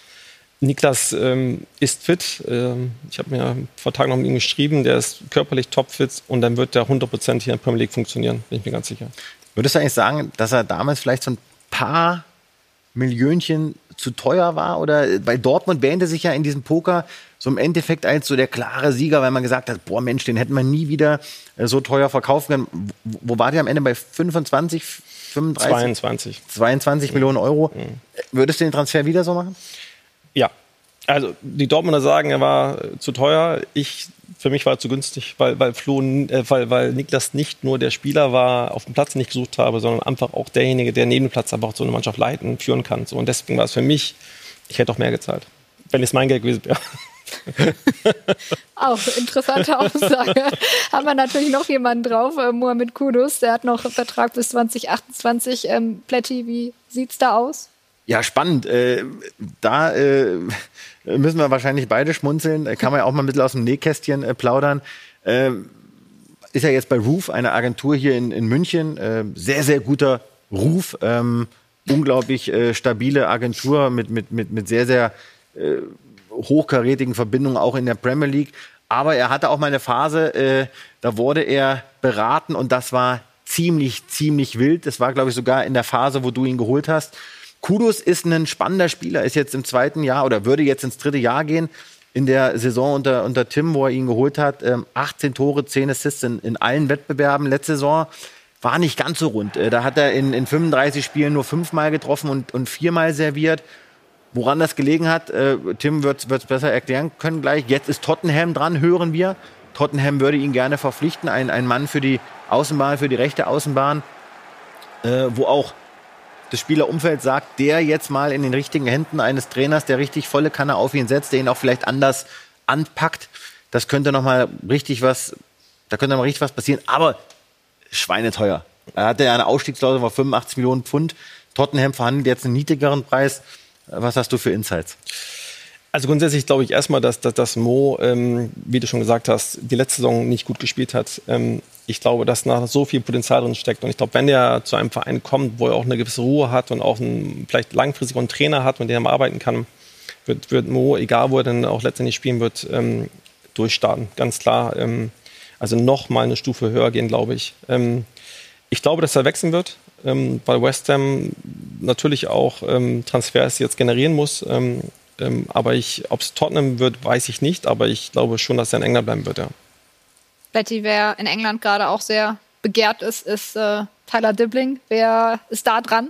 Niklas ist fit. Ich habe mir vor Tagen noch mit ihm geschrieben. Der ist körperlich topfit und dann wird der 100% hier in der Premier League funktionieren. Bin ich mir ganz sicher. Würdest du eigentlich sagen, dass er damals vielleicht so ein paar Millionchen zu teuer war? Oder weil Dortmund wähnte sich ja in diesem Poker so im Endeffekt als so der klare Sieger, weil man gesagt hat, boah Mensch, den hätten wir nie wieder so teuer verkaufen können. Wo war der am Ende? Bei 25, 35? 22 Millionen Euro. Würdest du den Transfer wieder so machen? Ja. Also die Dortmunder sagen, er war zu teuer. Für mich war er zu günstig, weil Niklas nicht nur der Spieler war, auf dem Platz nicht gesucht habe, sondern einfach auch derjenige, der neben dem Platz einfach so eine Mannschaft leiten, führen kann. So, und deswegen war es für mich, ich hätte auch mehr gezahlt, wenn es mein Geld gewesen wäre. Auch interessante Aussage. Haben wir natürlich noch jemanden drauf, Mohamed Kudus, der hat noch einen Vertrag bis 2028. Pletti, wie sieht's da aus? Ja, spannend. Da müssen wir wahrscheinlich beide schmunzeln. Kann man ja auch mal ein bisschen aus dem Nähkästchen plaudern. Ist ja jetzt bei Roof, eine Agentur hier in München. Sehr, sehr guter Ruf. Unglaublich stabile Agentur mit sehr, sehr hochkarätigen Verbindungen auch in der Premier League. Aber er hatte auch mal eine Phase, da wurde er beraten und das war ziemlich, ziemlich wild. Das war, glaube ich, sogar in der Phase, wo du ihn geholt hast. Kudus ist ein spannender Spieler, ist jetzt im 2. Jahr oder würde jetzt ins 3. Jahr gehen. In der Saison unter Tim, wo er ihn geholt hat, 18 Tore, 10 Assists in allen Wettbewerben. Letzte Saison war nicht ganz so rund. Da hat er in 35 Spielen nur 5-mal getroffen und 4-mal serviert. Woran das gelegen hat, Tim wird es besser erklären können gleich. Jetzt ist Tottenham dran, hören wir. Tottenham würde ihn gerne verpflichten. Ein Mann für die Außenbahn, für die rechte Außenbahn, wo auch das Spielerumfeld sagt, der jetzt mal in den richtigen Händen eines Trainers, der richtig volle Kanne auf ihn setzt, der ihn auch vielleicht anders anpackt. Das könnte noch mal richtig was passieren. Aber schweineteuer. Er hatte ja eine Ausstiegsklausel von 85 Millionen Pfund. Tottenham verhandelt jetzt einen niedrigeren Preis. Was hast du für Insights? Also grundsätzlich glaube ich erstmal, dass Mo, wie du schon gesagt hast, die letzte Saison nicht gut gespielt hat. Ich glaube, dass da so viel Potenzial drin steckt. Und ich glaube, wenn er zu einem Verein kommt, wo er auch eine gewisse Ruhe hat und auch vielleicht langfristig einen Trainer hat, mit dem er arbeiten kann, wird Mo, egal wo er dann auch letztendlich spielen wird, durchstarten. Ganz klar. Also noch mal eine Stufe höher gehen, glaube ich. Ich glaube, dass er wechseln wird, weil West Ham natürlich auch Transfers jetzt generieren muss. Aber ob es Tottenham wird, weiß ich nicht. Aber ich glaube schon, dass er in England bleiben wird, ja. Betty, wer in England gerade auch sehr begehrt ist Tyler Dibling. Wer ist da dran?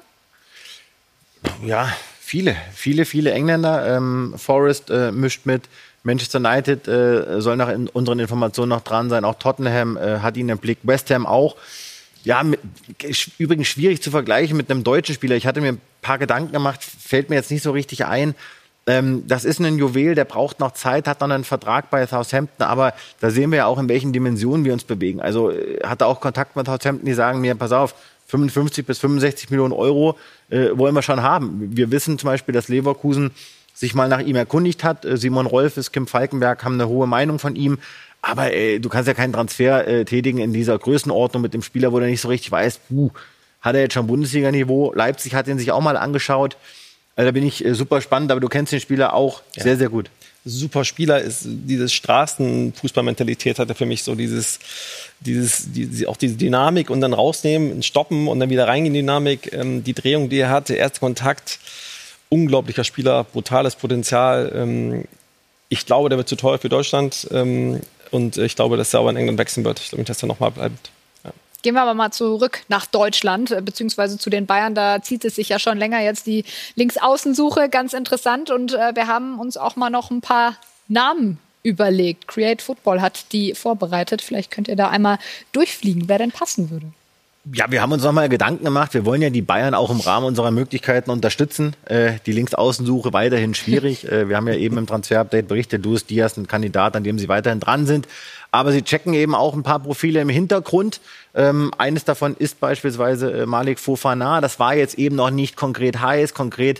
Ja, viele Engländer. Forest mischt mit. Manchester United soll nach unseren Informationen noch dran sein. Auch Tottenham hat ihn im Blick. West Ham auch. Ja, übrigens schwierig zu vergleichen mit einem deutschen Spieler. Ich hatte mir ein paar Gedanken gemacht, fällt mir jetzt nicht so richtig ein. Das ist ein Juwel, der braucht noch Zeit, hat noch einen Vertrag bei Southampton, aber da sehen wir ja auch, in welchen Dimensionen wir uns bewegen. Also hatte auch Kontakt mit Southampton, die sagen mir, pass auf, 55 bis 65 Millionen Euro wollen wir schon haben. Wir wissen zum Beispiel, dass Leverkusen sich mal nach ihm erkundigt hat. Simon Rolfes, Kim Falkenberg haben eine hohe Meinung von ihm. Aber du kannst ja keinen Transfer tätigen in dieser Größenordnung mit dem Spieler, wo du nicht so richtig weißt, hat er jetzt schon Bundesliga-Niveau? Leipzig hat ihn sich auch mal angeschaut. Da bin ich super spannend, aber du kennst den Spieler auch sehr, sehr gut. Super Spieler ist diese Straßenfußballmentalität, hat er für mich so auch diese Dynamik und dann rausnehmen, stoppen und dann wieder reingehen in die Dynamik, die Drehung, die er hat, der erste Kontakt, unglaublicher Spieler, brutales Potenzial. Ich glaube, der wird zu teuer für Deutschland und ich glaube, dass er aber in England wechseln wird. Ich glaube nicht, dass er nochmal bleibt. Gehen wir aber mal zurück nach Deutschland, beziehungsweise zu den Bayern. Da zieht es sich ja schon länger jetzt die Linksaußensuche, ganz interessant. Und wir haben uns auch mal noch ein paar Namen überlegt. Create Football hat die vorbereitet. Vielleicht könnt ihr da einmal durchfliegen, wer denn passen würde. Ja, wir haben uns noch mal Gedanken gemacht. Wir wollen ja die Bayern auch im Rahmen unserer Möglichkeiten unterstützen. Die Linksaußensuche weiterhin schwierig. Wir haben ja eben im Transfer-Update berichtet, Luis Diaz, ein Kandidat, an dem sie weiterhin dran sind. Aber sie checken eben auch ein paar Profile im Hintergrund. Eines davon ist beispielsweise Malik Fofana. Das war jetzt eben noch nicht konkret heiß, konkret.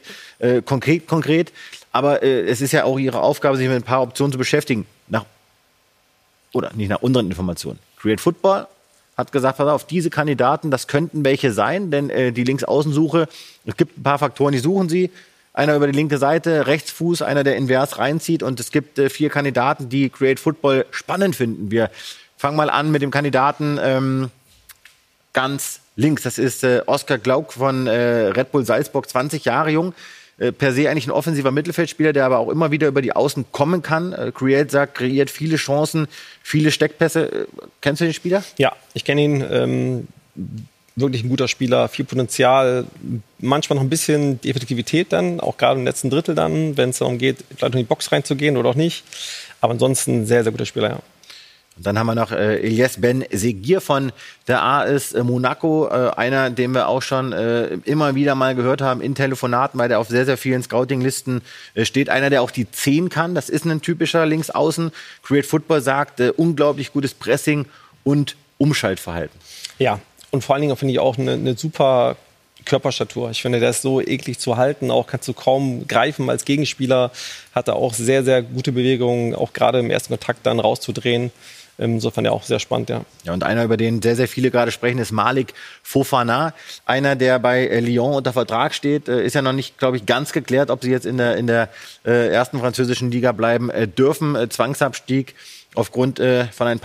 Aber es ist ja auch ihre Aufgabe, sich mit ein paar Optionen zu beschäftigen. Nicht nach unseren Informationen. Create Football hat gesagt, pass auf, diese Kandidaten, das könnten welche sein, denn die Linksaußensuche, es gibt ein paar Faktoren, die suchen sie. Einer über die linke Seite, Rechtsfuß, einer, der invers reinzieht. Und es gibt 4 Kandidaten, die Create Football spannend finden. Wir fangen mal an mit dem Kandidaten ganz links. Das ist Oskar Glauk von Red Bull Salzburg, 20 Jahre jung. Per se eigentlich ein offensiver Mittelfeldspieler, der aber auch immer wieder über die Außen kommen kann. Create sagt, kreiert viele Chancen, viele Steckpässe. Kennst du den Spieler? Ja, ich kenne ihn. Wirklich ein guter Spieler, viel Potenzial, manchmal noch ein bisschen die Effektivität dann, auch gerade im letzten Drittel dann, wenn es darum geht, vielleicht in die Box reinzugehen oder auch nicht. Aber ansonsten ein sehr, sehr guter Spieler, ja. Und dann haben wir noch Elias Ben Seguir von der AS Monaco, einer, den wir auch schon immer wieder mal gehört haben in Telefonaten, weil der auf sehr, sehr vielen Scouting-Listen steht. Einer, der auch die 10 kann, das ist ein typischer Linksaußen. Create Football sagt, unglaublich gutes Pressing und Umschaltverhalten. Ja. Und vor allen Dingen finde ich auch eine super Körperstatur. Ich finde, der ist so eklig zu halten. Auch kannst du kaum greifen als Gegenspieler. Hat er auch sehr, sehr gute Bewegungen, auch gerade im ersten Kontakt dann rauszudrehen. Insofern ja auch sehr spannend, ja. Ja, und einer, über den sehr, sehr viele gerade sprechen, ist Malik Fofana. Einer, der bei Lyon unter Vertrag steht. Ist ja noch nicht, glaube ich, ganz geklärt, ob sie jetzt in der ersten französischen Liga bleiben dürfen. Zwangsabstieg aufgrund von ein paar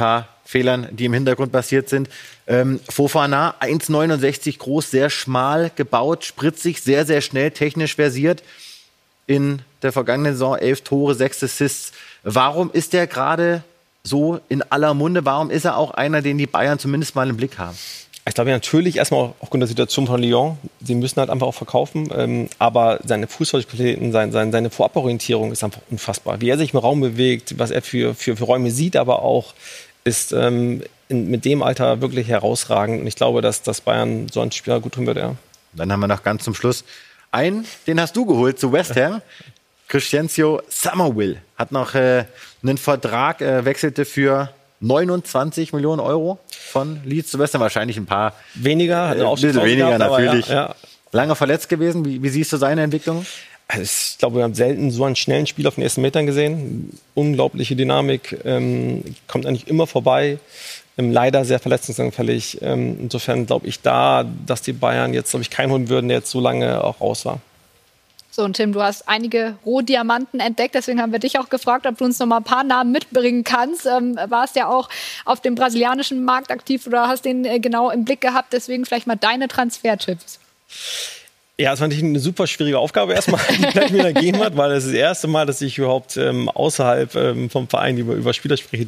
Fehlern, die im Hintergrund passiert sind. Fofana, 1,69 groß, sehr schmal gebaut, spritzig, sehr, sehr schnell, technisch versiert. In der vergangenen Saison 11 Tore, 6 Assists. Warum ist der gerade so in aller Munde? Warum ist er auch einer, den die Bayern zumindest mal im Blick haben? Ich glaube natürlich erstmal aufgrund der Situation von Lyon. Sie müssen halt einfach auch verkaufen. Aber seine Fußballqualitäten, seine Voraborientierung ist einfach unfassbar. Wie er sich im Raum bewegt, was er für Räume sieht, aber auch ist mit dem Alter wirklich herausragend. Und ich glaube, dass Bayern so einen Spieler gut tun würde. Ja. Dann haben wir noch ganz zum Schluss einen, den hast du geholt zu West Ham. Crescencio Summerville hat noch einen Vertrag, wechselte für 29 Millionen Euro von Leeds zu West Ham. Wahrscheinlich ein paar weniger, ein bisschen weniger gehabt, natürlich. Ja. Lange verletzt gewesen. Wie siehst du seine Entwicklung? Also ich glaube, wir haben selten so einen schnellen Spiel auf den ersten Metern gesehen. Unglaubliche Dynamik, kommt eigentlich immer vorbei. Leider sehr verletzungsanfällig. Insofern glaube ich dass die Bayern jetzt, glaube ich, keinen holen würden, der jetzt so lange auch raus war. So, und Tim, du hast einige Rohdiamanten entdeckt, deswegen haben wir dich auch gefragt, ob du uns noch mal ein paar Namen mitbringen kannst. Warst ja auch auf dem brasilianischen Markt aktiv oder hast den genau im Blick gehabt, deswegen vielleicht mal deine Transfertipps. Ja, das war natürlich eine super schwierige Aufgabe erstmal, die Gerd mir da gegeben hat, weil das ist das erste Mal, dass ich überhaupt außerhalb vom Verein über Spieler spreche,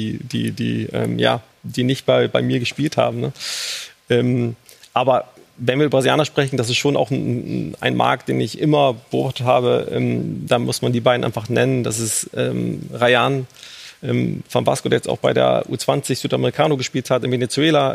die nicht bei mir gespielt haben. Ne? Aber wenn wir über Brasilianer sprechen, das ist schon auch ein Markt, den ich immer beobachtet habe. Da muss man die beiden einfach nennen. Das ist Rayan von Vasco, der jetzt auch bei der U20 Südamericano gespielt hat in Venezuela.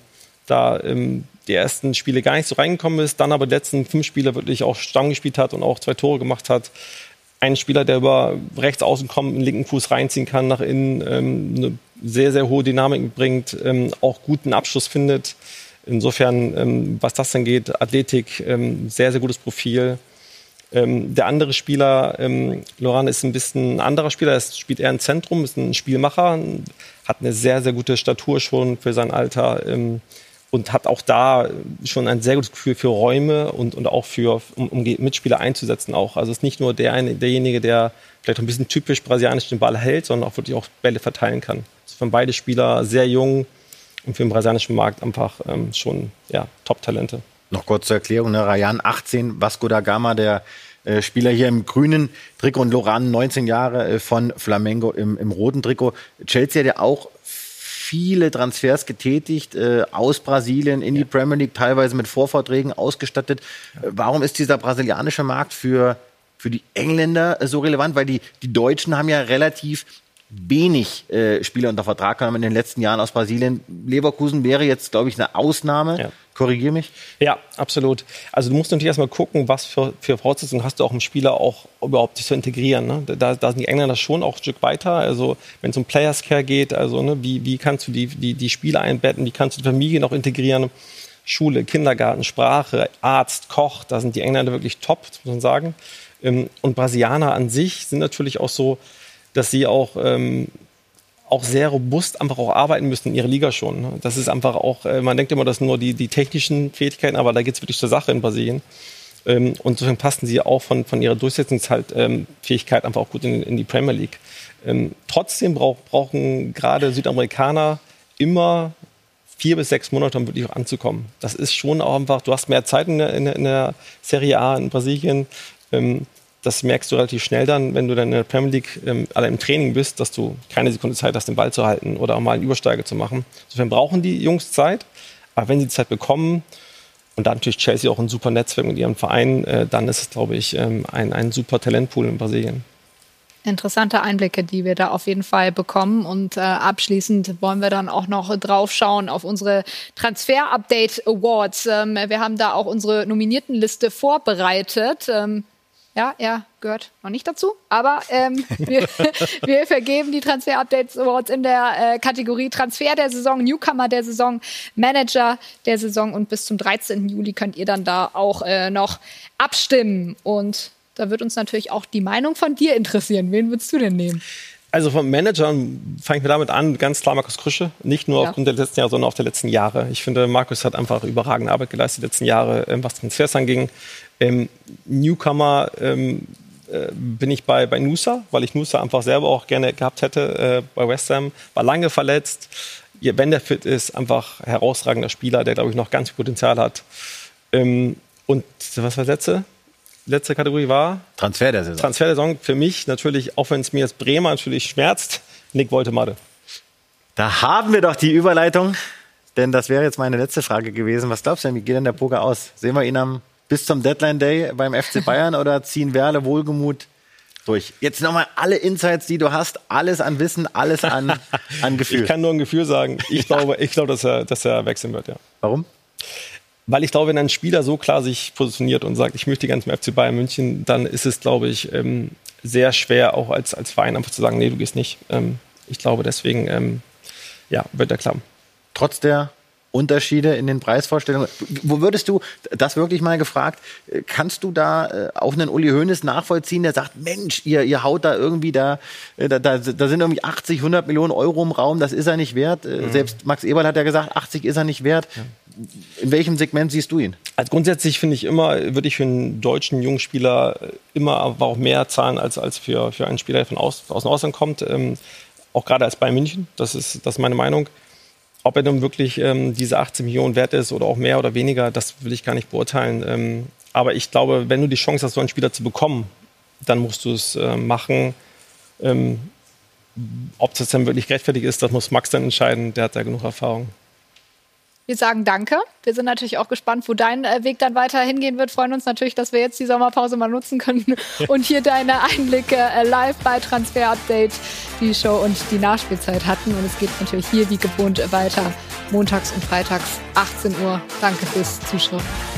Die ersten Spiele gar nicht so reingekommen ist, dann aber die letzten 5 Spiele wirklich auch Stamm gespielt hat und auch 2 Tore gemacht hat. Ein Spieler, der über rechts außen kommt, den linken Fuß reinziehen kann, nach innen eine sehr, sehr hohe Dynamik mitbringt, auch guten Abschluss findet. Insofern, was das dann geht, Athletik, sehr, sehr gutes Profil. Der andere Spieler, Loran, ist ein bisschen ein anderer Spieler. Er spielt eher im Zentrum, ist ein Spielmacher, hat eine sehr, sehr gute Statur schon für sein Alter und hat auch da schon ein sehr gutes Gefühl für Räume und auch um Mitspieler einzusetzen auch. Also ist nicht nur derjenige, der vielleicht ein bisschen typisch brasilianisch den Ball hält, sondern auch wirklich auch Bälle verteilen kann. Also von beide Spieler sehr jung und für den brasilianischen Markt einfach schon Top-Talente. Noch kurz zur Erklärung, ne? Rayan 18, Vasco da Gama, der Spieler hier im grünen Trikot und Loran 19 Jahre von Flamengo im roten Trikot. Chelsea hat ja auch viele Transfers getätigt aus Brasilien in die Premier League, teilweise mit Vorverträgen ausgestattet. Warum ist dieser brasilianische Markt für die Engländer so relevant? Weil die Deutschen haben ja relativ wenig Spieler unter Vertrag genommen in den letzten Jahren aus Brasilien. Leverkusen wäre jetzt, glaube ich, eine Ausnahme. Ja. Korrigiere mich. Ja, absolut. Also du musst natürlich erstmal gucken, was für Voraussetzungen hast du auch im Spieler auch überhaupt sich zu integrieren. Ne? Da sind die Engländer schon auch ein Stück weiter. Also wenn es um Players Care geht, also ne, wie kannst du die Spieler einbetten, wie kannst du die Familie noch integrieren? Schule, Kindergarten, Sprache, Arzt, Koch, da sind die Engländer wirklich top, muss man sagen. Und Brasilianer an sich sind natürlich auch so, dass sie auch sehr robust einfach auch arbeiten müssen in ihrer Liga schon. Das ist einfach auch, man denkt immer, das sind nur die technischen Fähigkeiten, aber da geht es wirklich zur Sache in Brasilien. Und insofern passen sie auch von ihrer Durchsetzungsfähigkeit einfach auch gut in die Premier League. Trotzdem brauchen gerade Südamerikaner immer 4 bis 6 Monate, um wirklich auch anzukommen. Das ist schon auch einfach, du hast mehr Zeit in der Serie A in Brasilien. Das merkst du relativ schnell dann, wenn du dann in der Premier League alle im Training bist, dass du keine Sekunde Zeit hast, den Ball zu halten oder auch mal einen Übersteiger zu machen. Insofern brauchen die Jungs Zeit. Aber wenn sie die Zeit bekommen und dann natürlich Chelsea auch ein super Netzwerk mit ihrem Verein, dann ist es, glaube ich, ein super Talentpool in Brasilien. Interessante Einblicke, die wir da auf jeden Fall bekommen. Und abschließend wollen wir dann auch noch drauf schauen auf unsere Transfer-Update Awards. Wir haben da auch unsere Nominiertenliste vorbereitet. Ja, er gehört noch nicht dazu, aber wir vergeben die Transfer-Updates Awards in der Kategorie Transfer der Saison, Newcomer der Saison, Manager der Saison und bis zum 13. Juli könnt ihr dann da auch noch abstimmen. Und da wird uns natürlich auch die Meinung von dir interessieren. Wen würdest du denn nehmen? Also vom Manager fange ich mir damit an, ganz klar Markus Krusche. Nicht nur aufgrund der letzten Jahre, sondern auch der letzten Jahre. Ich finde, Markus hat einfach überragende Arbeit geleistet die letzten Jahre, was Transfers anging. Newcomer bin ich bei Nusa, weil ich Nusa einfach selber auch gerne gehabt hätte bei West Ham. War lange verletzt. Wenn der fit ist, einfach herausragender Spieler, der, glaube ich, noch ganz viel Potenzial hat. Und was war das letzte Kategorie war? Transfer der Saison. Transfer der Saison für mich natürlich, auch wenn es mir jetzt Bremer natürlich schmerzt, Nick Woltemade. Da haben wir doch die Überleitung, denn das wäre jetzt meine letzte Frage gewesen. Was glaubst du denn, wie geht denn der Poker aus? Sehen wir ihn bis zum Deadline Day beim FC Bayern oder ziehen wir alle wohlgemut durch? Jetzt nochmal alle Insights, die du hast, alles an Wissen, alles an Gefühl. Ich kann nur ein Gefühl sagen. Ich glaube, dass er wechseln wird, ja. Warum? Weil ich glaube, wenn ein Spieler so klar sich positioniert und sagt, ich möchte ganz zum FC Bayern München, dann ist es, glaube ich, sehr schwer, auch als Verein einfach zu sagen, nee, du gehst nicht. Ich glaube, deswegen wird er klappen. Trotz der Unterschiede in den Preisvorstellungen. Wo würdest du, das wirklich mal gefragt, kannst du da auch einen Uli Hoeneß nachvollziehen, der sagt, Mensch, ihr haut da irgendwie da sind irgendwie 80, 100 Millionen Euro im Raum, das ist er nicht wert. Selbst Max Eberl hat ja gesagt, 80 ist er nicht wert. Ja. In welchem Segment siehst du ihn? Also grundsätzlich finde ich würde ich für einen deutschen Jungspieler immer aber auch mehr zahlen als für einen Spieler, der aus dem Ausland kommt. Auch gerade als Bayern München, das ist meine Meinung. Ob er nun wirklich diese 18 Millionen wert ist oder auch mehr oder weniger, das will ich gar nicht beurteilen. Aber ich glaube, wenn du die Chance hast, so einen Spieler zu bekommen, dann musst du es machen. Ob das dann wirklich gerechtfertigt ist, das muss Max dann entscheiden. Der hat da genug Erfahrung. Wir sagen Danke. Wir sind natürlich auch gespannt, wo dein Weg dann weiter hingehen wird. Freuen uns natürlich, dass wir jetzt die Sommerpause mal nutzen können und hier deine Einblicke live bei Transfer Update, die Show und die Nachspielzeit hatten. Und es geht natürlich hier wie gewohnt weiter, montags und freitags 18 Uhr. Danke fürs Zuschauen.